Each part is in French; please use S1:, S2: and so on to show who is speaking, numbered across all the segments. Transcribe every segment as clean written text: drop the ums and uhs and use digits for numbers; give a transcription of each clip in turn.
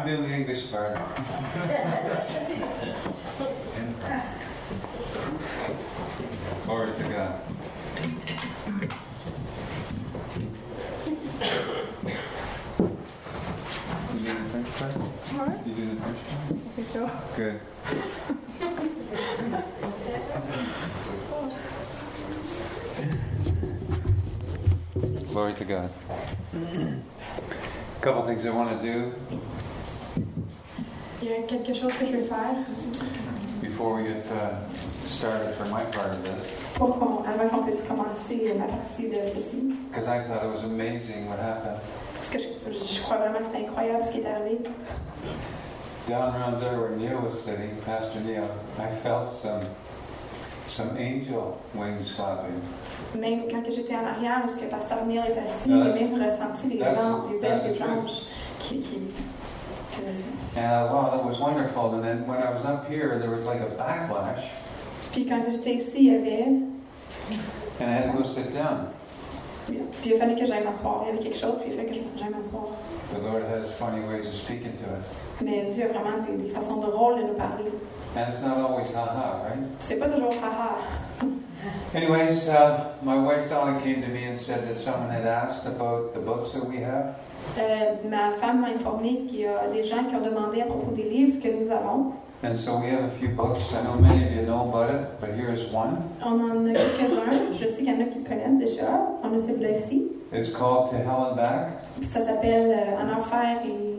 S1: doing the English part. Glory to God. You doing the French part?
S2: What?
S1: You doing the French part?
S2: I think so.
S1: Good. Glory to God. A couple things I want to do
S2: Il y a quelque chose que je veux faire
S1: before we get started for my part of this,
S2: avant qu'on puisse commencer ma partie de ceci.
S1: because I thought it was amazing what happened.
S2: Parce que je crois vraiment que c'est incroyable ce qui est arrivé.
S1: Down around there where Neil was sitting, Pastor Neil, I felt some angel wings flapping.
S2: Même quand j'étais en arrière, où que Pasteur Neil est assis,
S1: No,
S2: j'ai même ressenti les ailes des anges qui
S1: Wow, that was wonderful. And then when I was up here, there was like a backlash,
S2: Puis quand j'étais ici, il y avait...
S1: and I had to go sit down.
S2: Puis il fallait que j'aille m'asseoir. Il y avait quelque chose, puis il fallait que j'aille m'asseoir.
S1: The Lord has funny ways of speaking to us.
S2: Mais Dieu a vraiment des façons drôles de nous parler.
S1: And it's not always ha-ha, right?
S2: C'est pas toujours haha.
S1: Anyways, my wife Donna came to me and said that someone had asked about the books that we have.
S2: Ma femme m'a informé qu'il y a des gens qui ont demandé à propos des livres que nous avons.
S1: And so we have a few books. I know many of you know about it, but here is one.
S2: On en a quelques-uns. Je sais qu'il y en a qui le connaissent déjà. On a celui-là ici.
S1: It's called To Hell and Back.
S2: Ça s'appelle En enfer et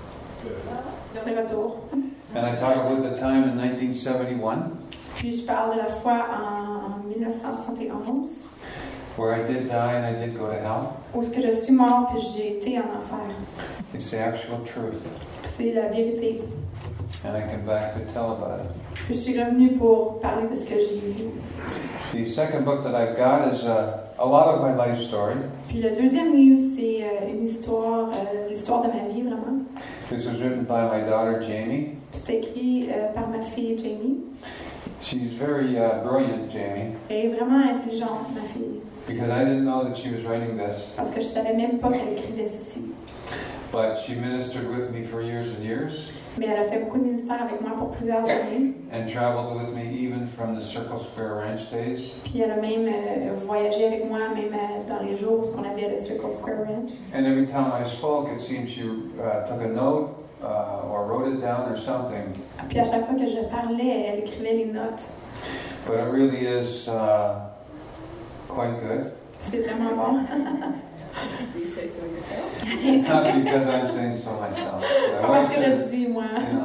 S2: de retour.
S1: And I talk about the time in 1971
S2: Puis je parle de la fois en 1971
S1: where I did die and I did go to hell.
S2: où ce que je suis mort puis j'ai été en enfer.
S1: It's the actual truth.
S2: C'est la vérité.
S1: And I come back to tell about it.
S2: Puis je suis revenue pour parler de ce que j'ai vu.
S1: The second book that I've got is a lot of my life story.
S2: Puis le deuxième livre, c'est une histoire, l'histoire de ma vie vraiment.
S1: This was written by my daughter Jamie.
S2: C'est écrit par ma fille Jamie.
S1: She's very brilliant, Jamie,
S2: Elle est vraiment intelligente, ma fille.
S1: because I didn't know that she was writing this.
S2: Parce que je savais même pas qu'elle écrivait ceci.
S1: But she ministered with me for years and years
S2: Mais elle a fait beaucoup de ministères avec moi pour plusieurs années.
S1: and traveled with me even from the Circle Square Ranch days.
S2: Puis elle a même voyagé avec moi, même dans les jours où on avait le Circle Square Ranch.
S1: And every time I spoke, it seemed she took a note or wrote it down or something.
S2: Puis à chaque fois que je parlais, elle écrivait les notes.
S1: But it really is quite good.
S2: C'est vraiment bon.
S3: Do you say so yourself?
S1: Not because I'm saying so myself. But I
S2: Comment
S1: want
S2: est-ce
S1: to
S2: que
S1: say,
S2: je dis, moi?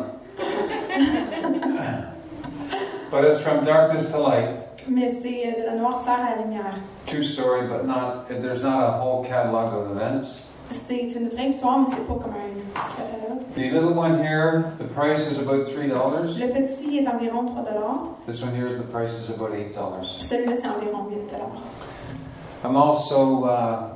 S1: But it's from darkness to light.
S2: Mais c'est de la noirceur à la lumière.
S1: True story, but there's not a whole catalog of events.
S2: C'est une vraie histoire, mais c'est pas comme un catalogue.
S1: The little one here, the price is about $3.
S2: Le petit est environ 3 $.
S1: This one here, the price is about $8.
S2: Puis celui-là, c'est environ 8 $.
S1: I'm also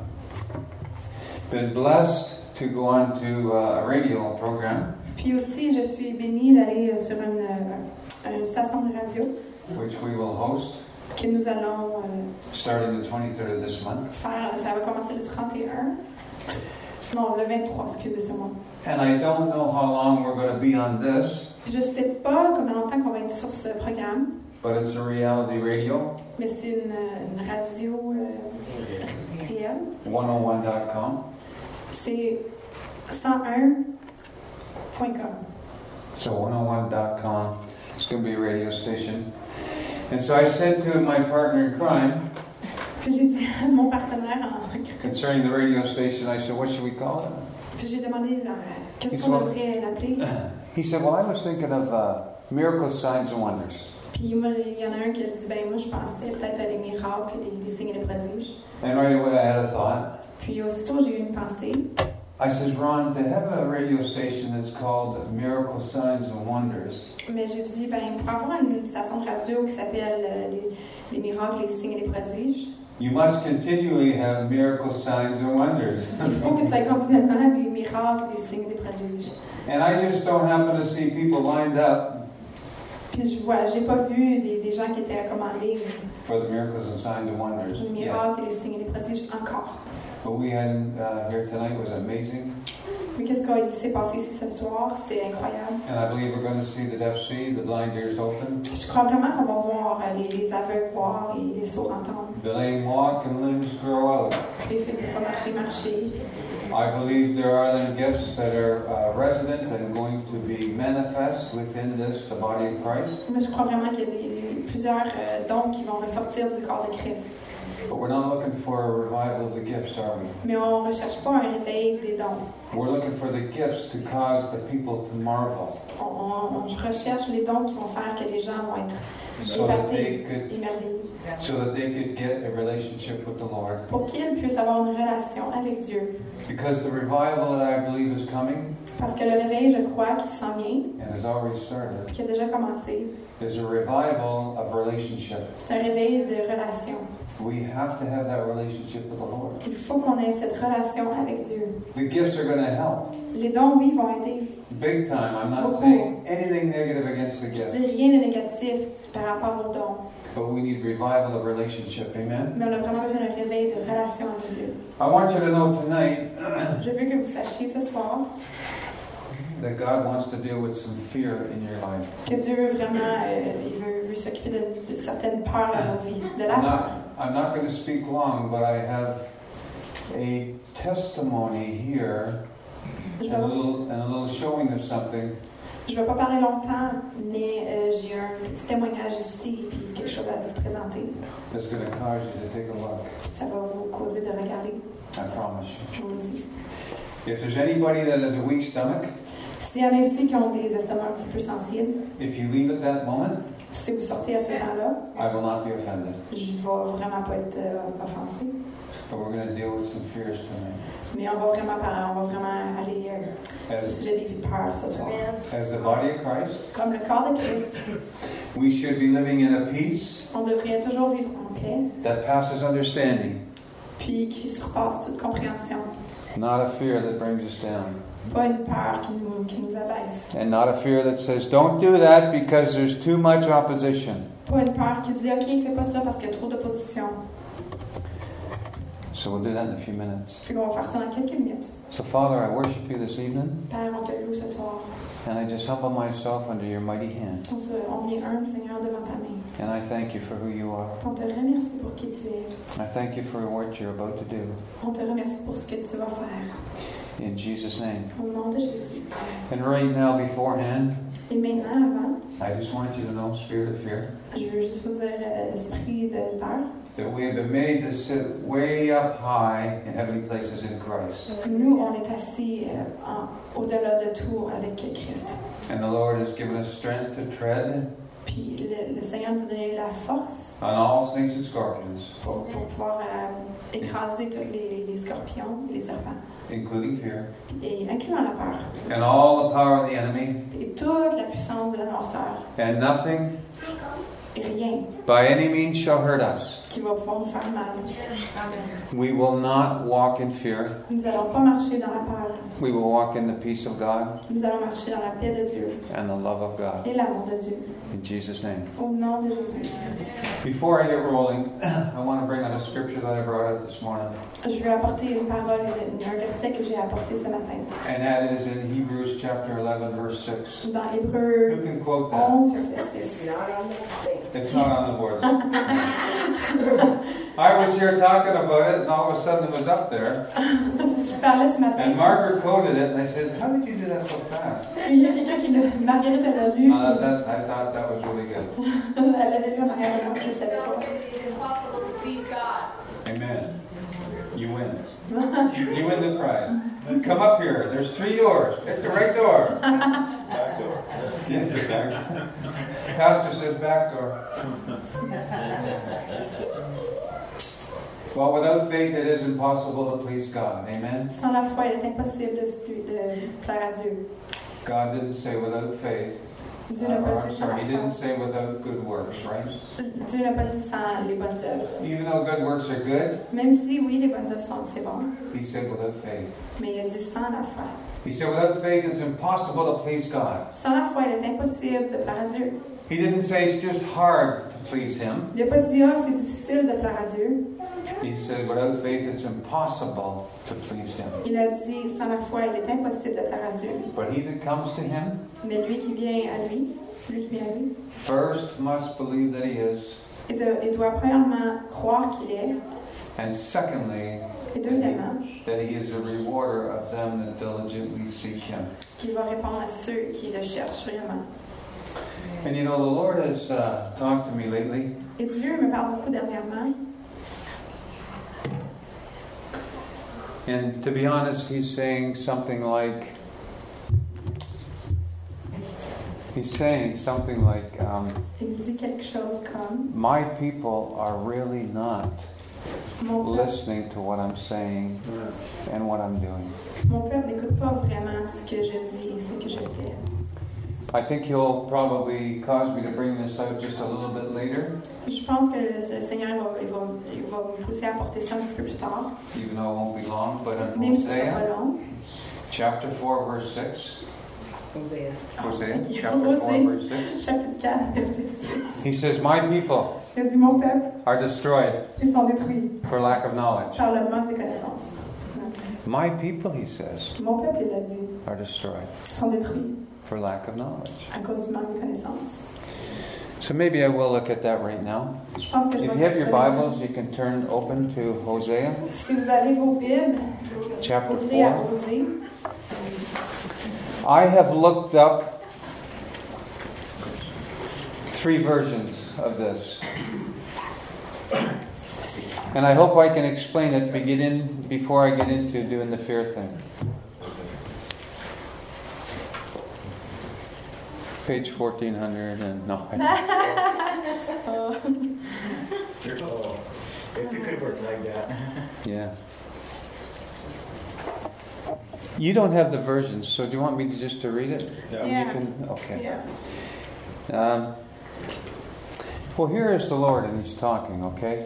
S1: been blessed to go on to a radio program,
S2: Puis aussi, je suis bénie d'aller sur une station de radio
S1: which we will host
S2: que nous allons
S1: starting the 23rd of this month.
S2: faire. Ça va commencer le 31. Non, le 23, excusez-moi.
S1: And I don't know how long we're going to be on this,
S2: Je sais pas combien longtemps qu'on va être sur ce programme,
S1: but it's a reality radio,
S2: mais c'est une radio réelle.
S1: 101.com.
S2: C'est 101.com.
S1: So 101.com, it's going to be a radio station. And so I said to my partner in crime,
S2: Puis j'ai dit à mon partenaire
S1: concerning the radio station, I said, what should we call it?
S2: Puis j'ai demandé qu'est-ce qu'on devrait l'appeler.
S1: He said, well, I was thinking of miracles, signs, and wonders.
S2: Puis moi, il y en a un qui a dit, ben moi je pensais peut-être à les miracles, les signes et les prodiges.
S1: And right away I had a thought.
S2: Puis aussitôt j'ai eu une pensée.
S1: I said, Ron, to have a radio station that's called Miracle Signs and Wonders,
S2: Mais j'ai dit, ben pour avoir une station de radio qui s'appelle les miracles, les signes et les prodiges,
S1: you must continually have miracle signs and wonders.
S2: il faut que tu aies continuellement des miracles, des signes et des prodiges.
S1: And I just don't happen to see people lined up
S2: Puis j'ai pas vu des gens qui étaient comme en ligne,
S1: for the miracles and signs and wonders.
S2: les miracles, les signes et les prodiges encore.
S1: What we had here tonight was amazing.
S2: Mais qu'est-ce qui s'est passé ici ce soir? C'était incroyable.
S1: And I believe we're going to see the deaf see, the blind ears open,
S2: Je crois vraiment qu'on va voir les aveugles voir et les sourds entendre.
S1: the lame walk, and limbs grow out.
S2: Et ceux qui ne peuvent pas marcher.
S1: I believe there are then gifts that are resident and going to be manifest within this, the body of Christ.
S2: Mais je crois vraiment qu'il y a plusieurs dons qui vont ressortir du corps de Christ.
S1: But we're not looking for a revival of the gifts, are we?
S2: Mais on ne recherche pas un réveil des dons.
S1: We're looking for the gifts to cause the people to marvel.
S2: On recherche les dons qui vont faire que les gens vont être
S1: So that
S2: épatés,
S1: they could,
S2: émerveillés.
S1: so that they could get a relationship with the Lord.
S2: Pour qu'ils puissent avoir une relation avec Dieu.
S1: Because the revival that I believe is coming,
S2: Parce que le réveil, je crois, qui s'en vient,
S1: and has already started,
S2: qui a déjà commencé,
S1: is a revival of relationship.
S2: c'est un réveil de relation.
S1: We have to have that relationship with the Lord.
S2: Il faut qu'on ait cette relation avec Dieu.
S1: The gifts are going to help.
S2: Les dons, oui, vont aider.
S1: Big time. I'm not saying anything negative against the
S2: Je
S1: gifts.
S2: dis rien de négatif par rapport aux dons.
S1: But we need revival of relationship. Amen?
S2: Mais on a vraiment besoin d'un réveil de relation avec Dieu.
S1: I want you to know tonight
S2: Je veux que vous sachiez ce soir
S1: that God wants to deal with some fear in your life.
S2: que Dieu vraiment il veut s'occuper de certaines peurs dans nos vies, de la peur.
S1: I'm not going to speak long, but I have a testimony here
S2: Je
S1: and a little showing of something.
S2: ne vais pas parler longtemps, mais j'ai un petit témoignage ici puis quelque chose à vous présenter.
S1: That's going to cause you to take a look.
S2: Ça va vous causer de regarder,
S1: I promise you.
S2: je vous le dis.
S1: If there's anybody that has a weak stomach,
S2: S'il y en a ici qui ont des estomacs un petit peu sensibles,
S1: if you leave at that moment,
S2: si vous sortez à ce moment-là,
S1: I will not be offended.
S2: je ne vais vraiment pas être offensée.
S1: But we're going to deal with some fears tonight.
S2: Mais on va vraiment aller au
S1: As,
S2: sujet des peurs ce soir.
S1: as the body of Christ,
S2: Comme le corps de Christ,
S1: we should be living in a peace
S2: on devrait toujours vivre en paix,
S1: that passes understanding,
S2: puis qui surpasse toute compréhension.
S1: not a fear that brings us down.
S2: Pas une peur qui nous abaisse.
S1: And not a fear that says, don't do that because there's too much opposition.
S2: Pas une peur qui dit, OK, fais pas ça parce qu'il y a trop d'opposition.
S1: So we'll do that in a few minutes.
S2: Puis on va faire ça dans quelques minutes.
S1: So Father, I worship you this evening,
S2: Père, on te loue ce soir.
S1: and I just humble myself under your mighty hand.
S2: On vient humble, Seigneur, devant ta main.
S1: And I thank you for who you are.
S2: On te remercie pour qui tu es.
S1: I thank you for what you're about to do.
S2: On te remercie pour ce que tu vas faire.
S1: In Jesus' name.
S2: Au nom de Jésus.
S1: And right now, beforehand,
S2: Et maintenant, avant,
S1: I just want you to know, spirit of fear,
S2: je veux juste vous dire, esprit de peur,
S1: that we have been made to sit way up high in heavenly places in Christ.
S2: nous, on est assis au-delà de tout avec Christ.
S1: And the Lord has given us strength to tread
S2: Puis le Seigneur nous a donné la force
S1: on all snakes and scorpions,
S2: pour pouvoir écraser tous les scorpions, les serpents,
S1: including fear,
S2: et incluant la peur,
S1: and all the power of the enemy,
S2: et toute la puissance de la noirceur,
S1: and nothing
S2: et rien
S1: by any means shall hurt us.
S2: qui va pouvoir nous faire mal.
S1: We will not walk in fear.
S2: Nous n'allons pas marcher dans la peur,
S1: We will walk in the peace of God
S2: nous allons marcher dans la paix de Dieu
S1: and the love of God.
S2: et l'amour de Dieu.
S1: In Jesus' name.
S2: Au nom de Jésus.
S1: Before I get rolling, I want to bring out a scripture that I brought out this morning.
S2: Je veux apporter une parole, un verset que j'ai apporté ce matin.
S1: And that is in Hebrews chapter 11, verse 6.
S2: Dans Hébreux
S1: Who can quote that?
S2: 11, verset 6.
S1: It's not on the board. I was here talking about it, and all of a sudden it was up there.
S2: Je parlais ce matin.
S1: And Margaret quoted it, and I said, "How did you do that so fast?"
S2: Il y a quelqu'un qui l'a... Marguerite, elle a lu.
S1: I thought that was really good.
S2: Elle avait lu en arrière de moi, je ne savais pas.
S1: Amen. You win. You win the prize. Come up here. There's 3 doors. Pick the right door.
S4: Back door.
S1: Yeah, the back door. Pastor says back door. Well, without faith, it is impossible to please God. Amen.
S2: Sans la foi, il est impossible de plaire à Dieu.
S1: God didn't say without faith.
S2: Dieu n'a pas dit sans
S1: Sorry,
S2: la
S1: He didn't
S2: foi.
S1: say without good works, right?
S2: Dieu n'a pas dit sans les bonnes œuvres.
S1: Even though good works are good,
S2: Même si, oui, les bonnes œuvres sont c'est bon,
S1: He said without faith.
S2: mais il a dit sans la foi.
S1: He said without faith, it's impossible to please God.
S2: Sans la foi, il est impossible de plaire à Dieu.
S1: He didn't say it's just hard to please Him.
S2: Il n'a pas dit, ah, c'est difficile de plaire à Dieu.
S1: He said, without faith it's impossible to please him.
S2: Il a dit, sans la foi, il est impossible de plaire à Dieu.
S1: But he that comes to him
S2: Mais lui qui vient à lui, celui qui vient à lui,
S1: first must believe that he is,
S2: il doit premièrement croire qu'il est,
S1: and secondly,
S2: et deuxièmement,
S1: that he is a rewarder of them that diligently seek him.
S2: qu'il va répondre à ceux qui le cherchent vraiment.
S1: And you know, the Lord has talked to me lately.
S2: Et Dieu me parle beaucoup dernièrement.
S1: And to be honest, he's saying something like,
S2: Il dit quelque chose comme,
S1: my people are really not
S2: mon peuple,
S1: listening to what I'm saying and what I'm doing.
S2: mon peuple n'écoute pas vraiment ce que je dis et ce que je fais.
S1: I think he'll probably cause me to bring this out just a little bit later,
S2: Je pense que le Seigneur il va me pousser à porter ça un petit peu plus tard,
S1: even though it won't be long, but in
S2: même si ce sera pas
S1: Hosea,
S2: long.
S1: chapter 4, verse 6.
S3: Hosea.
S1: Hosea,
S2: Thank you.
S1: chapter 4,
S2: Hosea.
S1: verse 6.
S2: Chapitre 4, verset 6.
S1: He says, my people
S2: Il dit, mon peuple,
S1: are destroyed
S2: ils sont détruits
S1: for lack of knowledge.
S2: par le manque de connaissances.
S1: My people, he says,
S2: Mon peuple, il a dit,
S1: are destroyed
S2: sont détruits
S1: for lack of knowledge.
S2: à cause du manque de connaissances.
S1: So maybe I will look at that right now.
S2: Je pense que je
S1: If
S2: vais
S1: you have your
S2: faire ça.
S1: Bibles, you can turn open to Hosea,
S2: Si vous avez vos Bibles,
S1: chapter
S2: ouvrez à
S1: 4.
S2: Osée.
S1: I have looked up 3 versions of this. And I hope I can explain it before I get into doing the fear thing. Page 1400 and no.
S4: If you could work like that.
S1: Yeah. You don't have the versions, so do you want me to just to read it?
S4: Yeah.
S2: Yeah.
S1: You can. Okay.
S2: Yeah.
S1: Well, here is the Lord, and He's talking. Okay.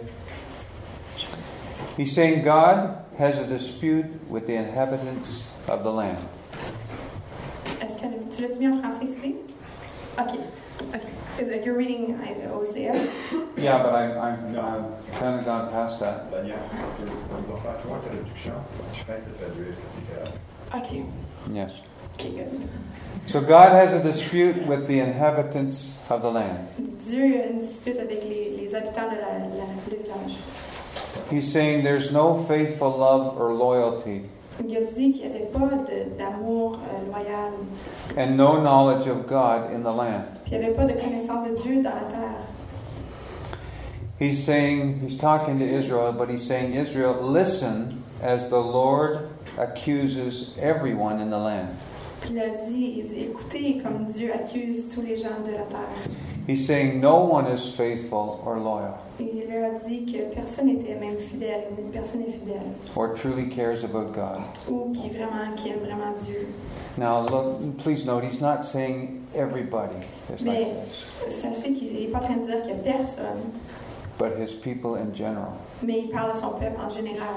S1: He's saying God has a dispute with the inhabitants of the land.
S2: Est-ce que tu l'as mis en français ici? Okay. You're reading Hosea.
S1: Yeah, but I've kind of gone past that.
S4: Daniel, on va faire 3 traductions. Je fais de traduire.
S2: Okay.
S1: Yes.
S2: Okay, good.
S1: So God has a dispute with the inhabitants of the land.
S2: Dieu a une dispute avec les habitants de le village.
S1: He's saying there's no faithful love or loyalty
S2: Il a dit qu'il n'y avait pas d'amour loyal.
S1: and no knowledge of God in the land.
S2: Puis il n'y avait pas de connaissance de Dieu dans la terre.
S1: He's saying, he's talking to Israel, but he's saying, Israel, listen as the Lord accuses everyone in the land.
S2: Puis il dit, écoutez comme Dieu accuse tous les gens de la terre.
S1: He's saying no one is faithful or loyal
S2: Et il leur a dit que personne n'était même fidèle, personne n'est fidèle,
S1: or truly cares about God.
S2: ou qui aime vraiment Dieu.
S1: Now, look, please note, he's not saying everybody is like this,
S2: Sachez qu'il n'est pas en train de dire qu'il n'y a personne,
S1: but his people in general.
S2: mais il parle de son peuple en général.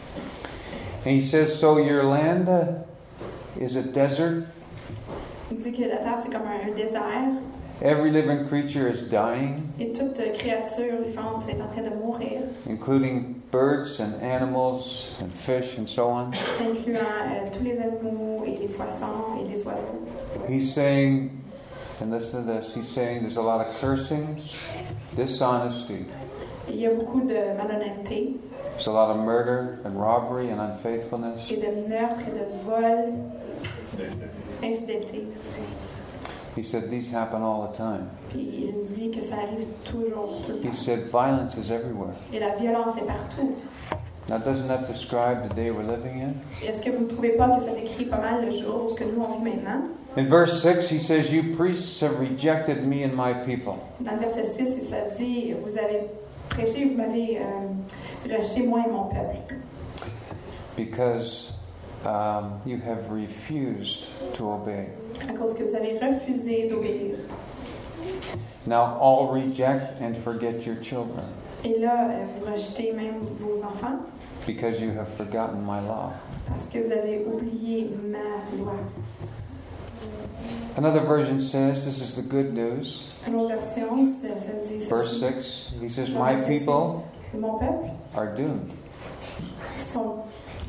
S1: And he says, so your land is a desert.
S2: Il dit que la terre c'est comme un désert,
S1: Every living creature is dying,
S2: et toute créature vivante est en train de mourir,
S1: including birds and animals and fish and so on.
S2: incluant tous les animaux et les poissons et les oiseaux.
S1: He's saying, and listen to this, he's saying there's a lot of cursing, dishonesty.
S2: Et il y a beaucoup de malhonnêteté,
S1: There's a lot of murder and robbery and unfaithfulness.
S2: et de meurtre et de vol, infidélité.
S1: He said these happen all the time.
S2: Puis il dit que ça arrive toujours, tout le
S1: He
S2: temps.
S1: said violence is everywhere.
S2: Et la violence est partout.
S1: Now, doesn't that describe the day we're living in?
S2: Est-ce que vous ne trouvez pas que ça décrit pas mal le jour où ce que nous on vit maintenant?
S1: In verse 6, he says, you priests have rejected me and my people.
S2: Dans le verset 6, ça dit, vous avez prêché, vous m'avez rejeté moi et mon peuple.
S1: Because you have refused to obey.
S2: À cause que vous avez refusé d'obéir.
S1: Now all reject and forget your children,
S2: Et là, vous rejetez même vos enfants
S1: because you have forgotten my law.
S2: parce que vous avez oublié ma loi.
S1: Another version says, this is the good news.
S2: Une autre version, ça dit...
S1: Verse 6, he says, my people
S2: Mon peuple
S1: are doomed.
S2: sont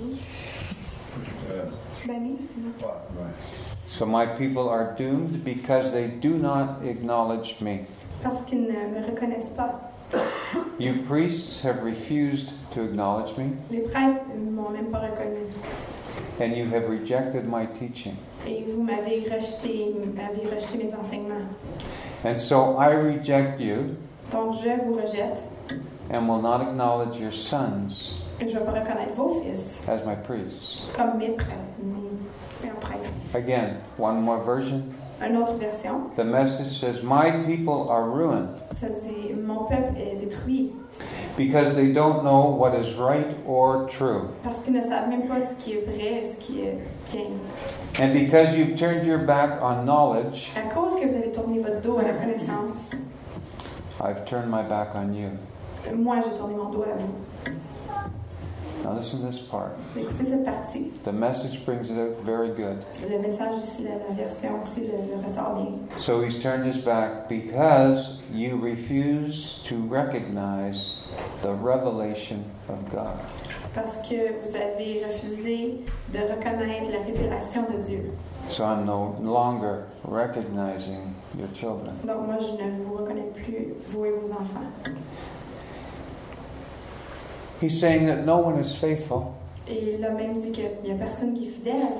S2: damnés.
S4: Right.
S1: So my people are doomed because they do not acknowledge me.
S2: Parce qu'ils ne me reconnaissent pas.
S1: You priests have refused to acknowledge me,
S2: Les prêtres ne m'ont même pas reconnu.
S1: and you have rejected my teaching.
S2: Et vous m'avez rejeté mes enseignements.
S1: And so I reject you
S2: Donc je vous rejette
S1: and will not acknowledge your sons
S2: et je ne vais pas reconnaître vos fils
S1: as my priests.
S2: comme mes prêtres. Mes prêtres.
S1: Again, one more version.
S2: Une autre version,
S1: The message says, my people are ruined
S2: ça dit « Mon peuple est détruit
S1: because they don't know what is right or true.
S2: parce qu'ils ne savent même pas ce qui est vrai et ce qui est bien.
S1: And because you've turned your back on knowledge,
S2: À cause que vous avez tourné votre dos à la connaissance,
S1: I've turned my back on you.
S2: moi j'ai tourné mon dos à vous.
S1: Now listen to this part.
S2: Écoutez cette partie.
S1: The message brings it out very good.
S2: Le message ici, la version aussi le ressort bien.
S1: So he's turned his back because you refuse to recognize the revelation of God.
S2: Parce que vous avez refusé de reconnaître la révélation de Dieu.
S1: So I'm no longer recognizing your children.
S2: Donc moi, je ne vous reconnais plus, vous et vos enfants.
S1: He's saying that no one is faithful.
S2: Et il a même dit qu'il n'y a personne qui est fidèle.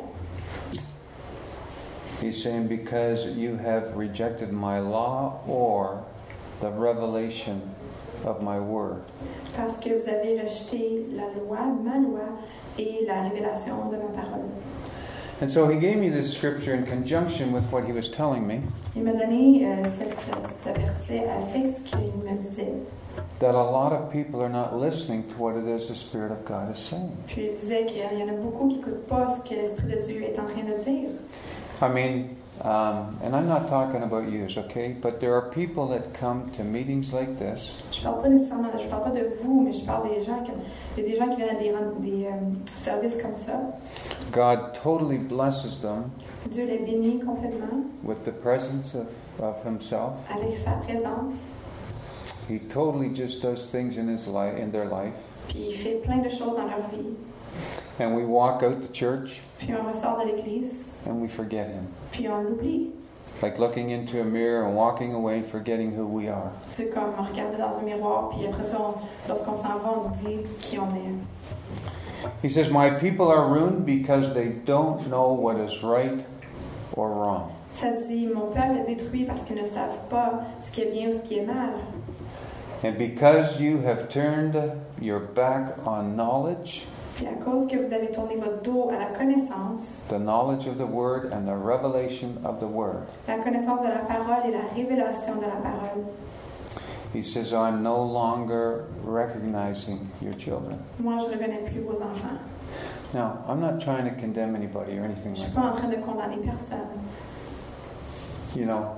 S1: He's saying because you have rejected my law or the revelation of my word.
S2: Parce que vous avez rejeté la loi, ma loi, et la révélation de ma parole.
S1: And so he gave me this scripture in conjunction with what he was telling me,
S2: Il m'a donné ce verset avec ce qu'il me disait.
S1: that a lot of people are not listening to what it is the Spirit of God is saying.
S2: Puis il disait qu'il y en a beaucoup qui n'écoutent pas ce que l'Esprit de Dieu est en train de dire.
S1: I mean, and I'm not talking about you, okay? But there are people that come to meetings like this.
S2: Je parle pas nécessairement, je parle pas de vous, mais je parle des gens il y a des gens qui viennent à des services comme ça.
S1: God totally blesses them
S2: Dieu les bénit complètement
S1: with the presence of Himself.
S2: avec sa présence.
S1: He totally just does things in his life, in their life.
S2: Puis il fait plein de choses dans leur vie.
S1: And we walk out the church
S2: Puis on ressort de l'église,
S1: and we forget Him.
S2: puis on l'oublie.
S1: Like looking into a mirror and walking away, forgetting who we are.
S2: C'est comme regarder dans un miroir, puis après ça, lorsqu'on s'en va, on oublie qui on est.
S1: He says, my people are ruined because they don't know what is right or wrong.
S2: Ça dit, mon peuple est détruit parce qu'ils ne savent pas ce qui est bien ou ce qui est mal.
S1: And because you have turned your back on knowledge,
S2: Puis à cause que vous avez tourné votre dos à la connaissance
S1: the knowledge of the Word and the revelation of the Word,
S2: de la parole et la révélation de la parole,
S1: he says, I'm no longer recognizing your children.
S2: moi je ne reconnais plus vos enfants.
S1: Now, I'm not trying to condemn anybody or anything
S2: Je ne suis
S1: like
S2: pas en
S1: that.
S2: train de condamner personne.
S1: You know,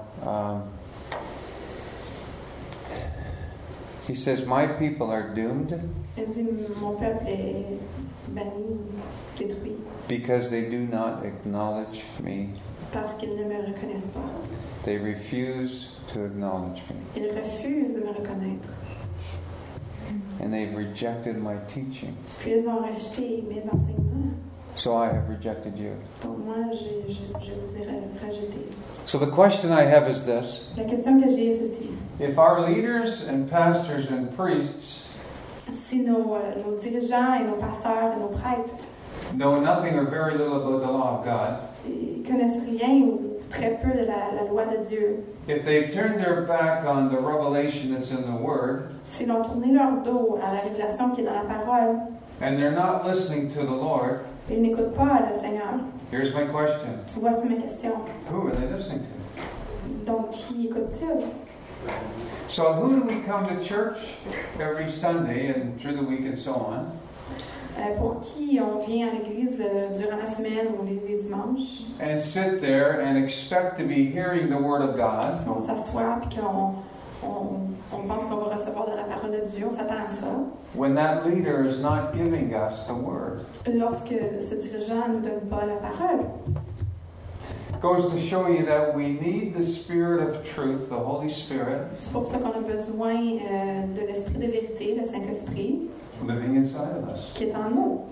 S1: he says, my people are doomed
S2: Il dit, mon peuple est banni, détruit,
S1: because they do not acknowledge me.
S2: parce qu'ils ne me reconnaissent pas.
S1: They refuse to acknowledge me.
S2: Ils refusent de me reconnaître.
S1: And they've rejected my teaching.
S2: Puis ils ont rejeté mes enseignements.
S1: So I have rejected you.
S2: Donc moi, je vous ai rejeté.
S1: So the question I have is this.
S2: La question que j'ai est ceci.
S1: If our leaders and pastors and priests
S2: Si nos dirigeants et nos pasteurs et nos prêtres
S1: know nothing or very little about the law of God,
S2: ils connaissent rien ou très peu de la loi de Dieu,
S1: if they've turned their back on the revelation that's in the Word,
S2: s'ils ont tourné leur dos à la révélation qui est dans la parole,
S1: and they're not listening to the Lord,
S2: ils n'écoutent pas le Seigneur.
S1: here's my question.
S2: Voici ma question.
S1: Who are they listening to?
S2: Donc, qui écoute-t-il?
S1: So who do we come to church every Sunday and through the week and so on?
S2: Pour qui on vient à l'église durant la semaine ou les dimanches?
S1: And sit there and expect to be hearing the Word of God.
S2: On s'assoit et qu'on pense qu'on va recevoir de la parole de Dieu. On s'attend à ça.
S1: When that leader is not giving us the Word.
S2: Lorsque ce dirigeant ne nous donne pas la parole.
S1: Goes to show you that we need the Spirit of truth, the Holy Spirit,
S2: C'est pour ça qu'on a besoin de l'Esprit de vérité, le Saint-Esprit,
S1: living inside of us.
S2: qui est en nous.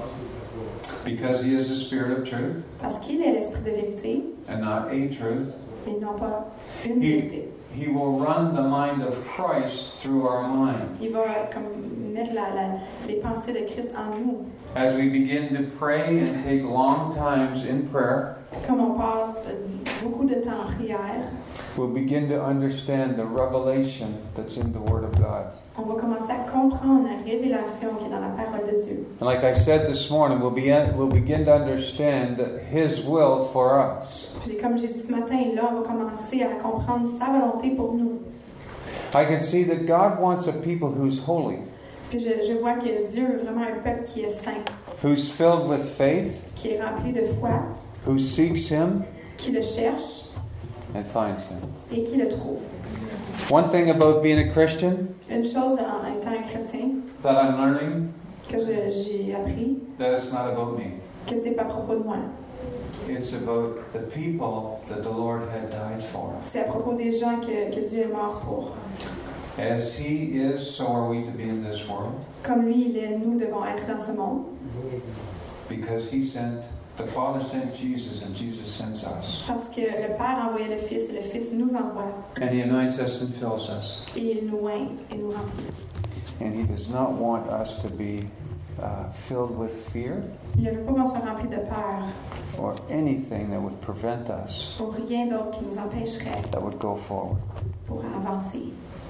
S1: Because He is the Spirit of truth
S2: Parce qu'il est l'Esprit de vérité
S1: and not a truth.
S2: et non pas une vérité.
S1: He will run the mind of Christ through our mind.
S2: Il va comme mettre les pensées de Christ en nous.
S1: As we begin to pray and take long times in prayer,
S2: Comme on passe beaucoup de temps en prière,
S1: we'll begin to understand the revelation that's in the Word of God.
S2: on va commencer à comprendre la révélation qui est dans la parole de Dieu.
S1: And like I said this morning, we'll begin to understand His will for us.
S2: Puis comme j'ai dit ce matin, là, on va commencer à comprendre sa volonté pour nous.
S1: I can see that God wants a people who's holy,
S2: Puis je vois que Dieu veut vraiment un peuple qui est saint,
S1: who's filled with faith,
S2: qui est rempli de foi,
S1: who seeks Him
S2: qui le cherche
S1: and finds Him.
S2: et qui le trouve.
S1: One thing about being a Christian
S2: Une chose en étant un chrétien
S1: that I'm learning,
S2: que j'ai appris,
S1: that it's not about me.
S2: que c'est pas à propos de moi.
S1: It's about the people that the Lord had died for.
S2: C'est à propos des gens que Dieu est mort pour.
S1: As He is, so are we to be in this world.
S2: Comme lui, il est, nous devons être dans ce monde.
S1: Because the Father sent Jesus and Jesus sends us.
S2: Parce que le Père a envoyé le Fils et le Fils nous envoie.
S1: And He anoints us and fills us.
S2: Et il nous oint et nous remplit.
S1: And He does not want us to be filled with fear
S2: Il ne veut pas qu'on soit rempli de peur
S1: or anything that would prevent us,
S2: ou rien d'autre qui nous empêcherait
S1: that would go forward.
S2: pour avancer.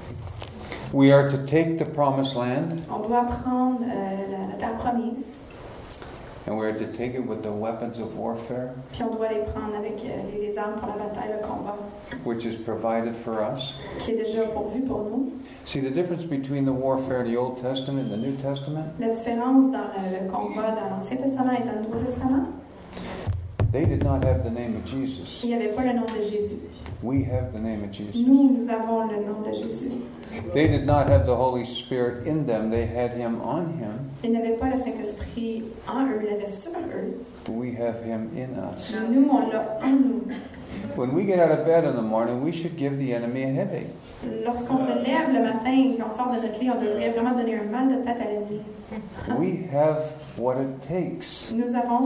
S1: We are to take the promised land,
S2: On doit prendre la terre promise,
S1: and we are to take it with the weapons of warfare,
S2: puis on doit les prendre avec les armes pour la bataille, le combat,
S1: which is provided for us.
S2: qui est déjà pourvu pour nous.
S1: See the difference between the warfare of the Old Testament and the New Testament?
S2: La différence dans le combat dans l'Ancien Testament et dans le Nouveau Testament,
S1: They did not have the name of Jesus.
S2: il n'y avait pas le nom de Jésus.
S1: We have the name of Jesus.
S2: Nous avons le nom de Jésus.
S1: They did not have the Holy Spirit in them. They had Him on Him.
S2: Ils n'avaient pas le Saint-Esprit en eux, ils l'avaient sur eux.
S1: But we have Him in us.
S2: Nous, on l'a en nous.
S1: When we get out of bed in the morning, we should give the enemy a headache.
S2: Lorsqu'on se lève le matin et qu'on sort de notre lit, on devrait vraiment donner un mal de tête à l'ennemi.
S1: We have what it takes.
S2: Nous avons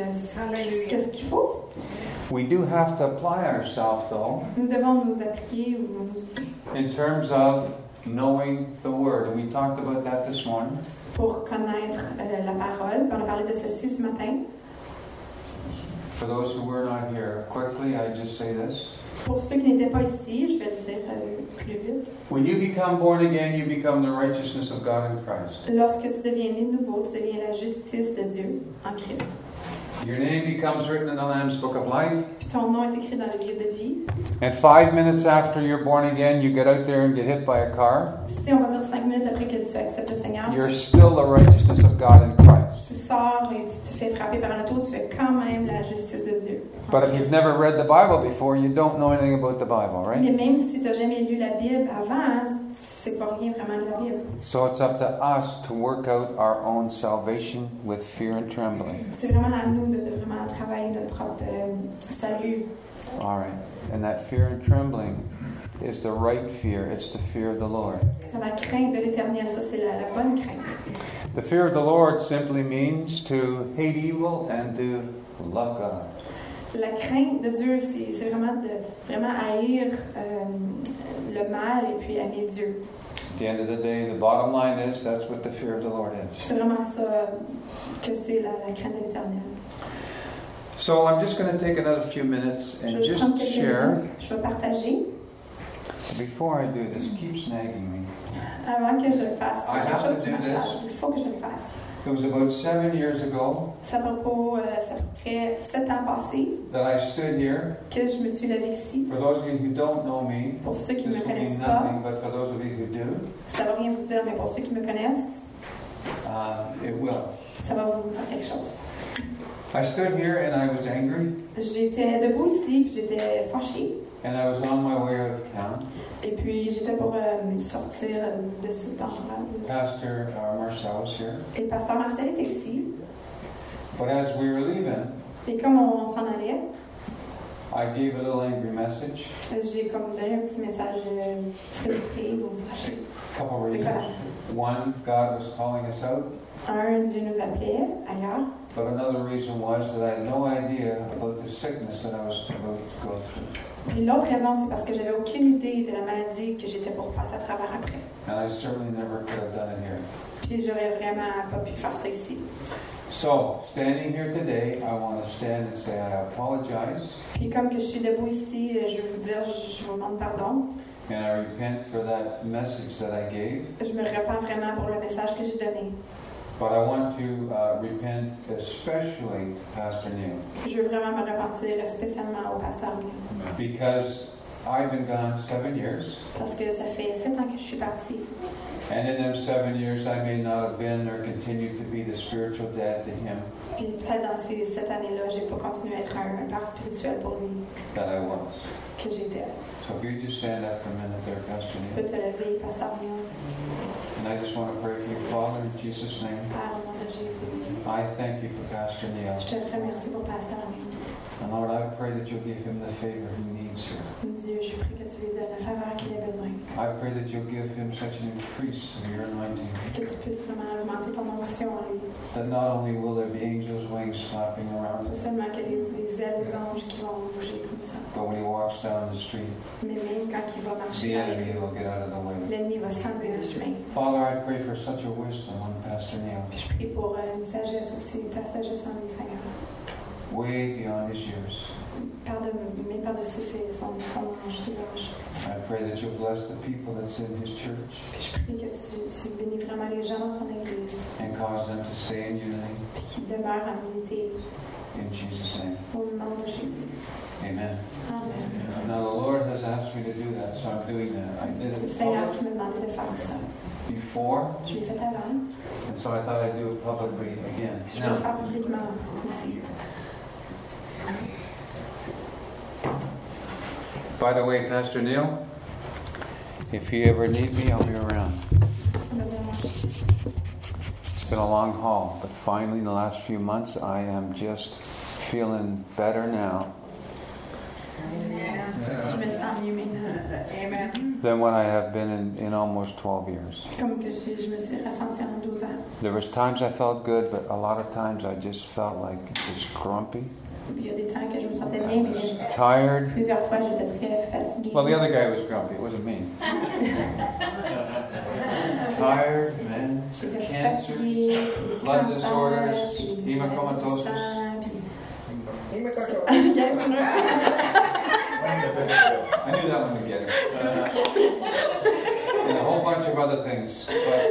S2: ce qu'il faut.
S1: We do have to apply ourselves, though,
S2: Nous devons nous appliquer ou nous
S1: in terms of knowing the Word. And we talked about that this morning.
S2: pour connaître la parole. On a parlé de ceci ce matin.
S1: For those who were not here, quickly, I just say this.
S2: Pour ceux qui n'étaient pas ici, je vais le dire plus vite.
S1: When you become born again, you become the righteousness of God in Christ.
S2: Lorsque tu deviens né de nouveau, tu deviens la justice de Dieu en Christ.
S1: Your name becomes written in the Lamb's Book of Life.
S2: Puis ton nom est écrit dans le livre de vie.
S1: And 5 minutes after you're born again, you get out there and get hit by a car.
S2: Si on va dire 5 minutes après que tu acceptes le Seigneur,
S1: You're still the righteousness of God in Christ.
S2: tu sors et tu te fais frapper par un auto, tu es quand même la justice de Dieu.
S1: But if you've never read the Bible before, you don't know anything about the Bible,
S2: Mais
S1: right?
S2: même si tu n'as jamais lu la Bible avant, tu sais pas rien vraiment de la Bible.
S1: So it's up to us to work out our own salvation with fear and trembling.
S2: C'est vraiment à nous de vraiment travailler notre propre salut.
S1: All right. And that fear and trembling is the right fear. It's the fear of the Lord.
S2: La crainte de l'Éternel, ça c'est la bonne crainte.
S1: The fear of the Lord simply means to hate evil and to love God.
S2: La crainte de Dieu, c'est vraiment de vraiment haïr le mal et puis aimer Dieu.
S1: At the end of the day, the bottom line is that's what the fear of the Lord is.
S2: C'est vraiment ça que c'est la crainte de l'Éternel.
S1: So I'm just going to take another few minutes
S2: Je
S1: and
S2: vais
S1: just
S2: prendre quelques
S1: share.
S2: minutes. Je vais partager.
S1: Before I do this, keep snagging me.
S2: Avant que je le fasse,
S1: I
S2: quelque
S1: have
S2: chose
S1: to
S2: qui
S1: do
S2: m'acharne.
S1: this.
S2: Il faut que je le fasse.
S1: It was about 7 years ago
S2: Ça fait à peu près 7 ans passés
S1: that I stood here.
S2: que je me suis levée ici.
S1: For those of you who don't know me,
S2: Pour ceux qui ne
S1: this
S2: me
S1: will mean
S2: connaissent pas,
S1: nothing, but for those of you who do,
S2: ça ne va rien vous dire, mais pour ceux qui me connaissent,
S1: it will.
S2: ça va vous dire quelque chose.
S1: I stood here and I was angry,
S2: J'étais debout ici, puis j'étais fâchée.
S1: and I was on my way out of town.
S2: Et puis j'étais pour sortir de cet endroit.
S1: Pastor Marcel was here.
S2: Et le pasteur Marcel était ici.
S1: But as we were leaving,
S2: Et comme on s'en allait,
S1: I gave a little angry message.
S2: J'ai comme donné un petit message frustré ou fâché.
S1: Couple reasons. One, God was calling us out.
S2: Dieu nous appelait ailleurs.
S1: But another reason was that I had no idea about the sickness that I was about to go through.
S2: Puis l'autre raison, c'est parce que j'avais aucune idée de la maladie que j'étais pour passer à travers après.
S1: And I certainly never could have done it here.
S2: Puis j'aurais vraiment pas pu faire ça ici.
S1: So, standing here today, I want to stand and say I apologize.
S2: Puis comme que je suis debout ici, je veux vous dire, je vous demande pardon.
S1: And I repent for that message that I gave.
S2: Je me repens vraiment pour le message que j'ai donné.
S1: But I want to repent especially to Pastor Neil.
S2: Je veux vraiment me repentir spécialement au pasteur Neil.
S1: Because I've been gone 7 years.
S2: Parce que ça fait 7 ans que je suis partie.
S1: And in them 7 years, I may not have been or continued to be the spiritual dad to him
S2: Puis peut-être dans ces 7 années-là, j'ai pas continué à être un père spirituel pour lui
S1: that I was.
S2: que j'étais.
S1: So if you just stand up for a minute there, Pastor
S2: Tu peux
S1: Neil.
S2: te lever, pasteur Neil.
S1: And I just want to pray for you, Father, in Jesus' name.
S2: Père, au nom de Jésus.
S1: I thank you for Pastor Neil.
S2: Je te remercie pour pasteur Neil.
S1: And Lord, I pray that you'll give him the favor he needs here.
S2: Dieu, je prie que tu lui donnes la faveur qu'il a besoin.
S1: I pray that you'll give him such an increase of your anointing
S2: Que tu puisses vraiment augmenter ton onction en lui.
S1: that not only will there be angels' wings flapping around
S2: Pas
S1: him,
S2: seulement que les ailes des anges qui vont bouger comme ça.
S1: but when he walks down the street,
S2: Mais même quand il va
S1: the
S2: marcher dans les
S1: enemy
S2: rues,
S1: will get out of the way.
S2: l'ennemi va s'enlever du chemin.
S1: Father, I pray for such a wisdom on Pastor Neil,
S2: Puis je prie pour une sagesse aussi, ta sagesse en lui, Seigneur.
S1: way beyond his years.
S2: Mais par-dessus son âge.
S1: I pray that you'll bless the people that's in his church
S2: Puis je prie que tu bénis vraiment les gens dans son église.
S1: and cause them to stay in unity
S2: Puis qu'ils demeurent en unité.
S1: in Jesus' name.
S2: Au nom de Jésus.
S1: Amen.
S2: Amen.
S1: Now the Lord has asked me to do that, so I'm doing that. I did
S2: C'est le
S1: it
S2: Seigneur qui m'a demandé de faire ça.
S1: before,
S2: Je l'ai fait avant.
S1: and so I thought I'd do it publicly again.
S2: Je vais le
S1: Now,
S2: faire publiquement aussi.
S1: by the way, Pastor Neil, if you ever need me, I'll be around. It's been a long haul, but finally in the last few months, I am just feeling better now
S2: Je me sens mieux maintenant. Amen.
S1: than what I have been in almost 12 years.
S2: Comme que je me suis ressentie en 12 ans.
S1: There was times I felt good, but a lot of times I just felt like just grumpy.
S2: Il y a des temps que je me sentais bien,
S1: I
S2: mais
S1: was tired.
S2: plusieurs fois j'étais très fatiguée.
S1: Well, the other guy was grumpy. It wasn't me. Tired, man.
S2: J'étais
S1: Cancers,
S2: fatiguée,
S1: blood
S2: cancer,
S1: disorders,
S2: puis
S1: hemochromatosis.
S2: sang, puis-
S3: Il me coteau.
S1: I knew that one together. And a whole bunch of other things.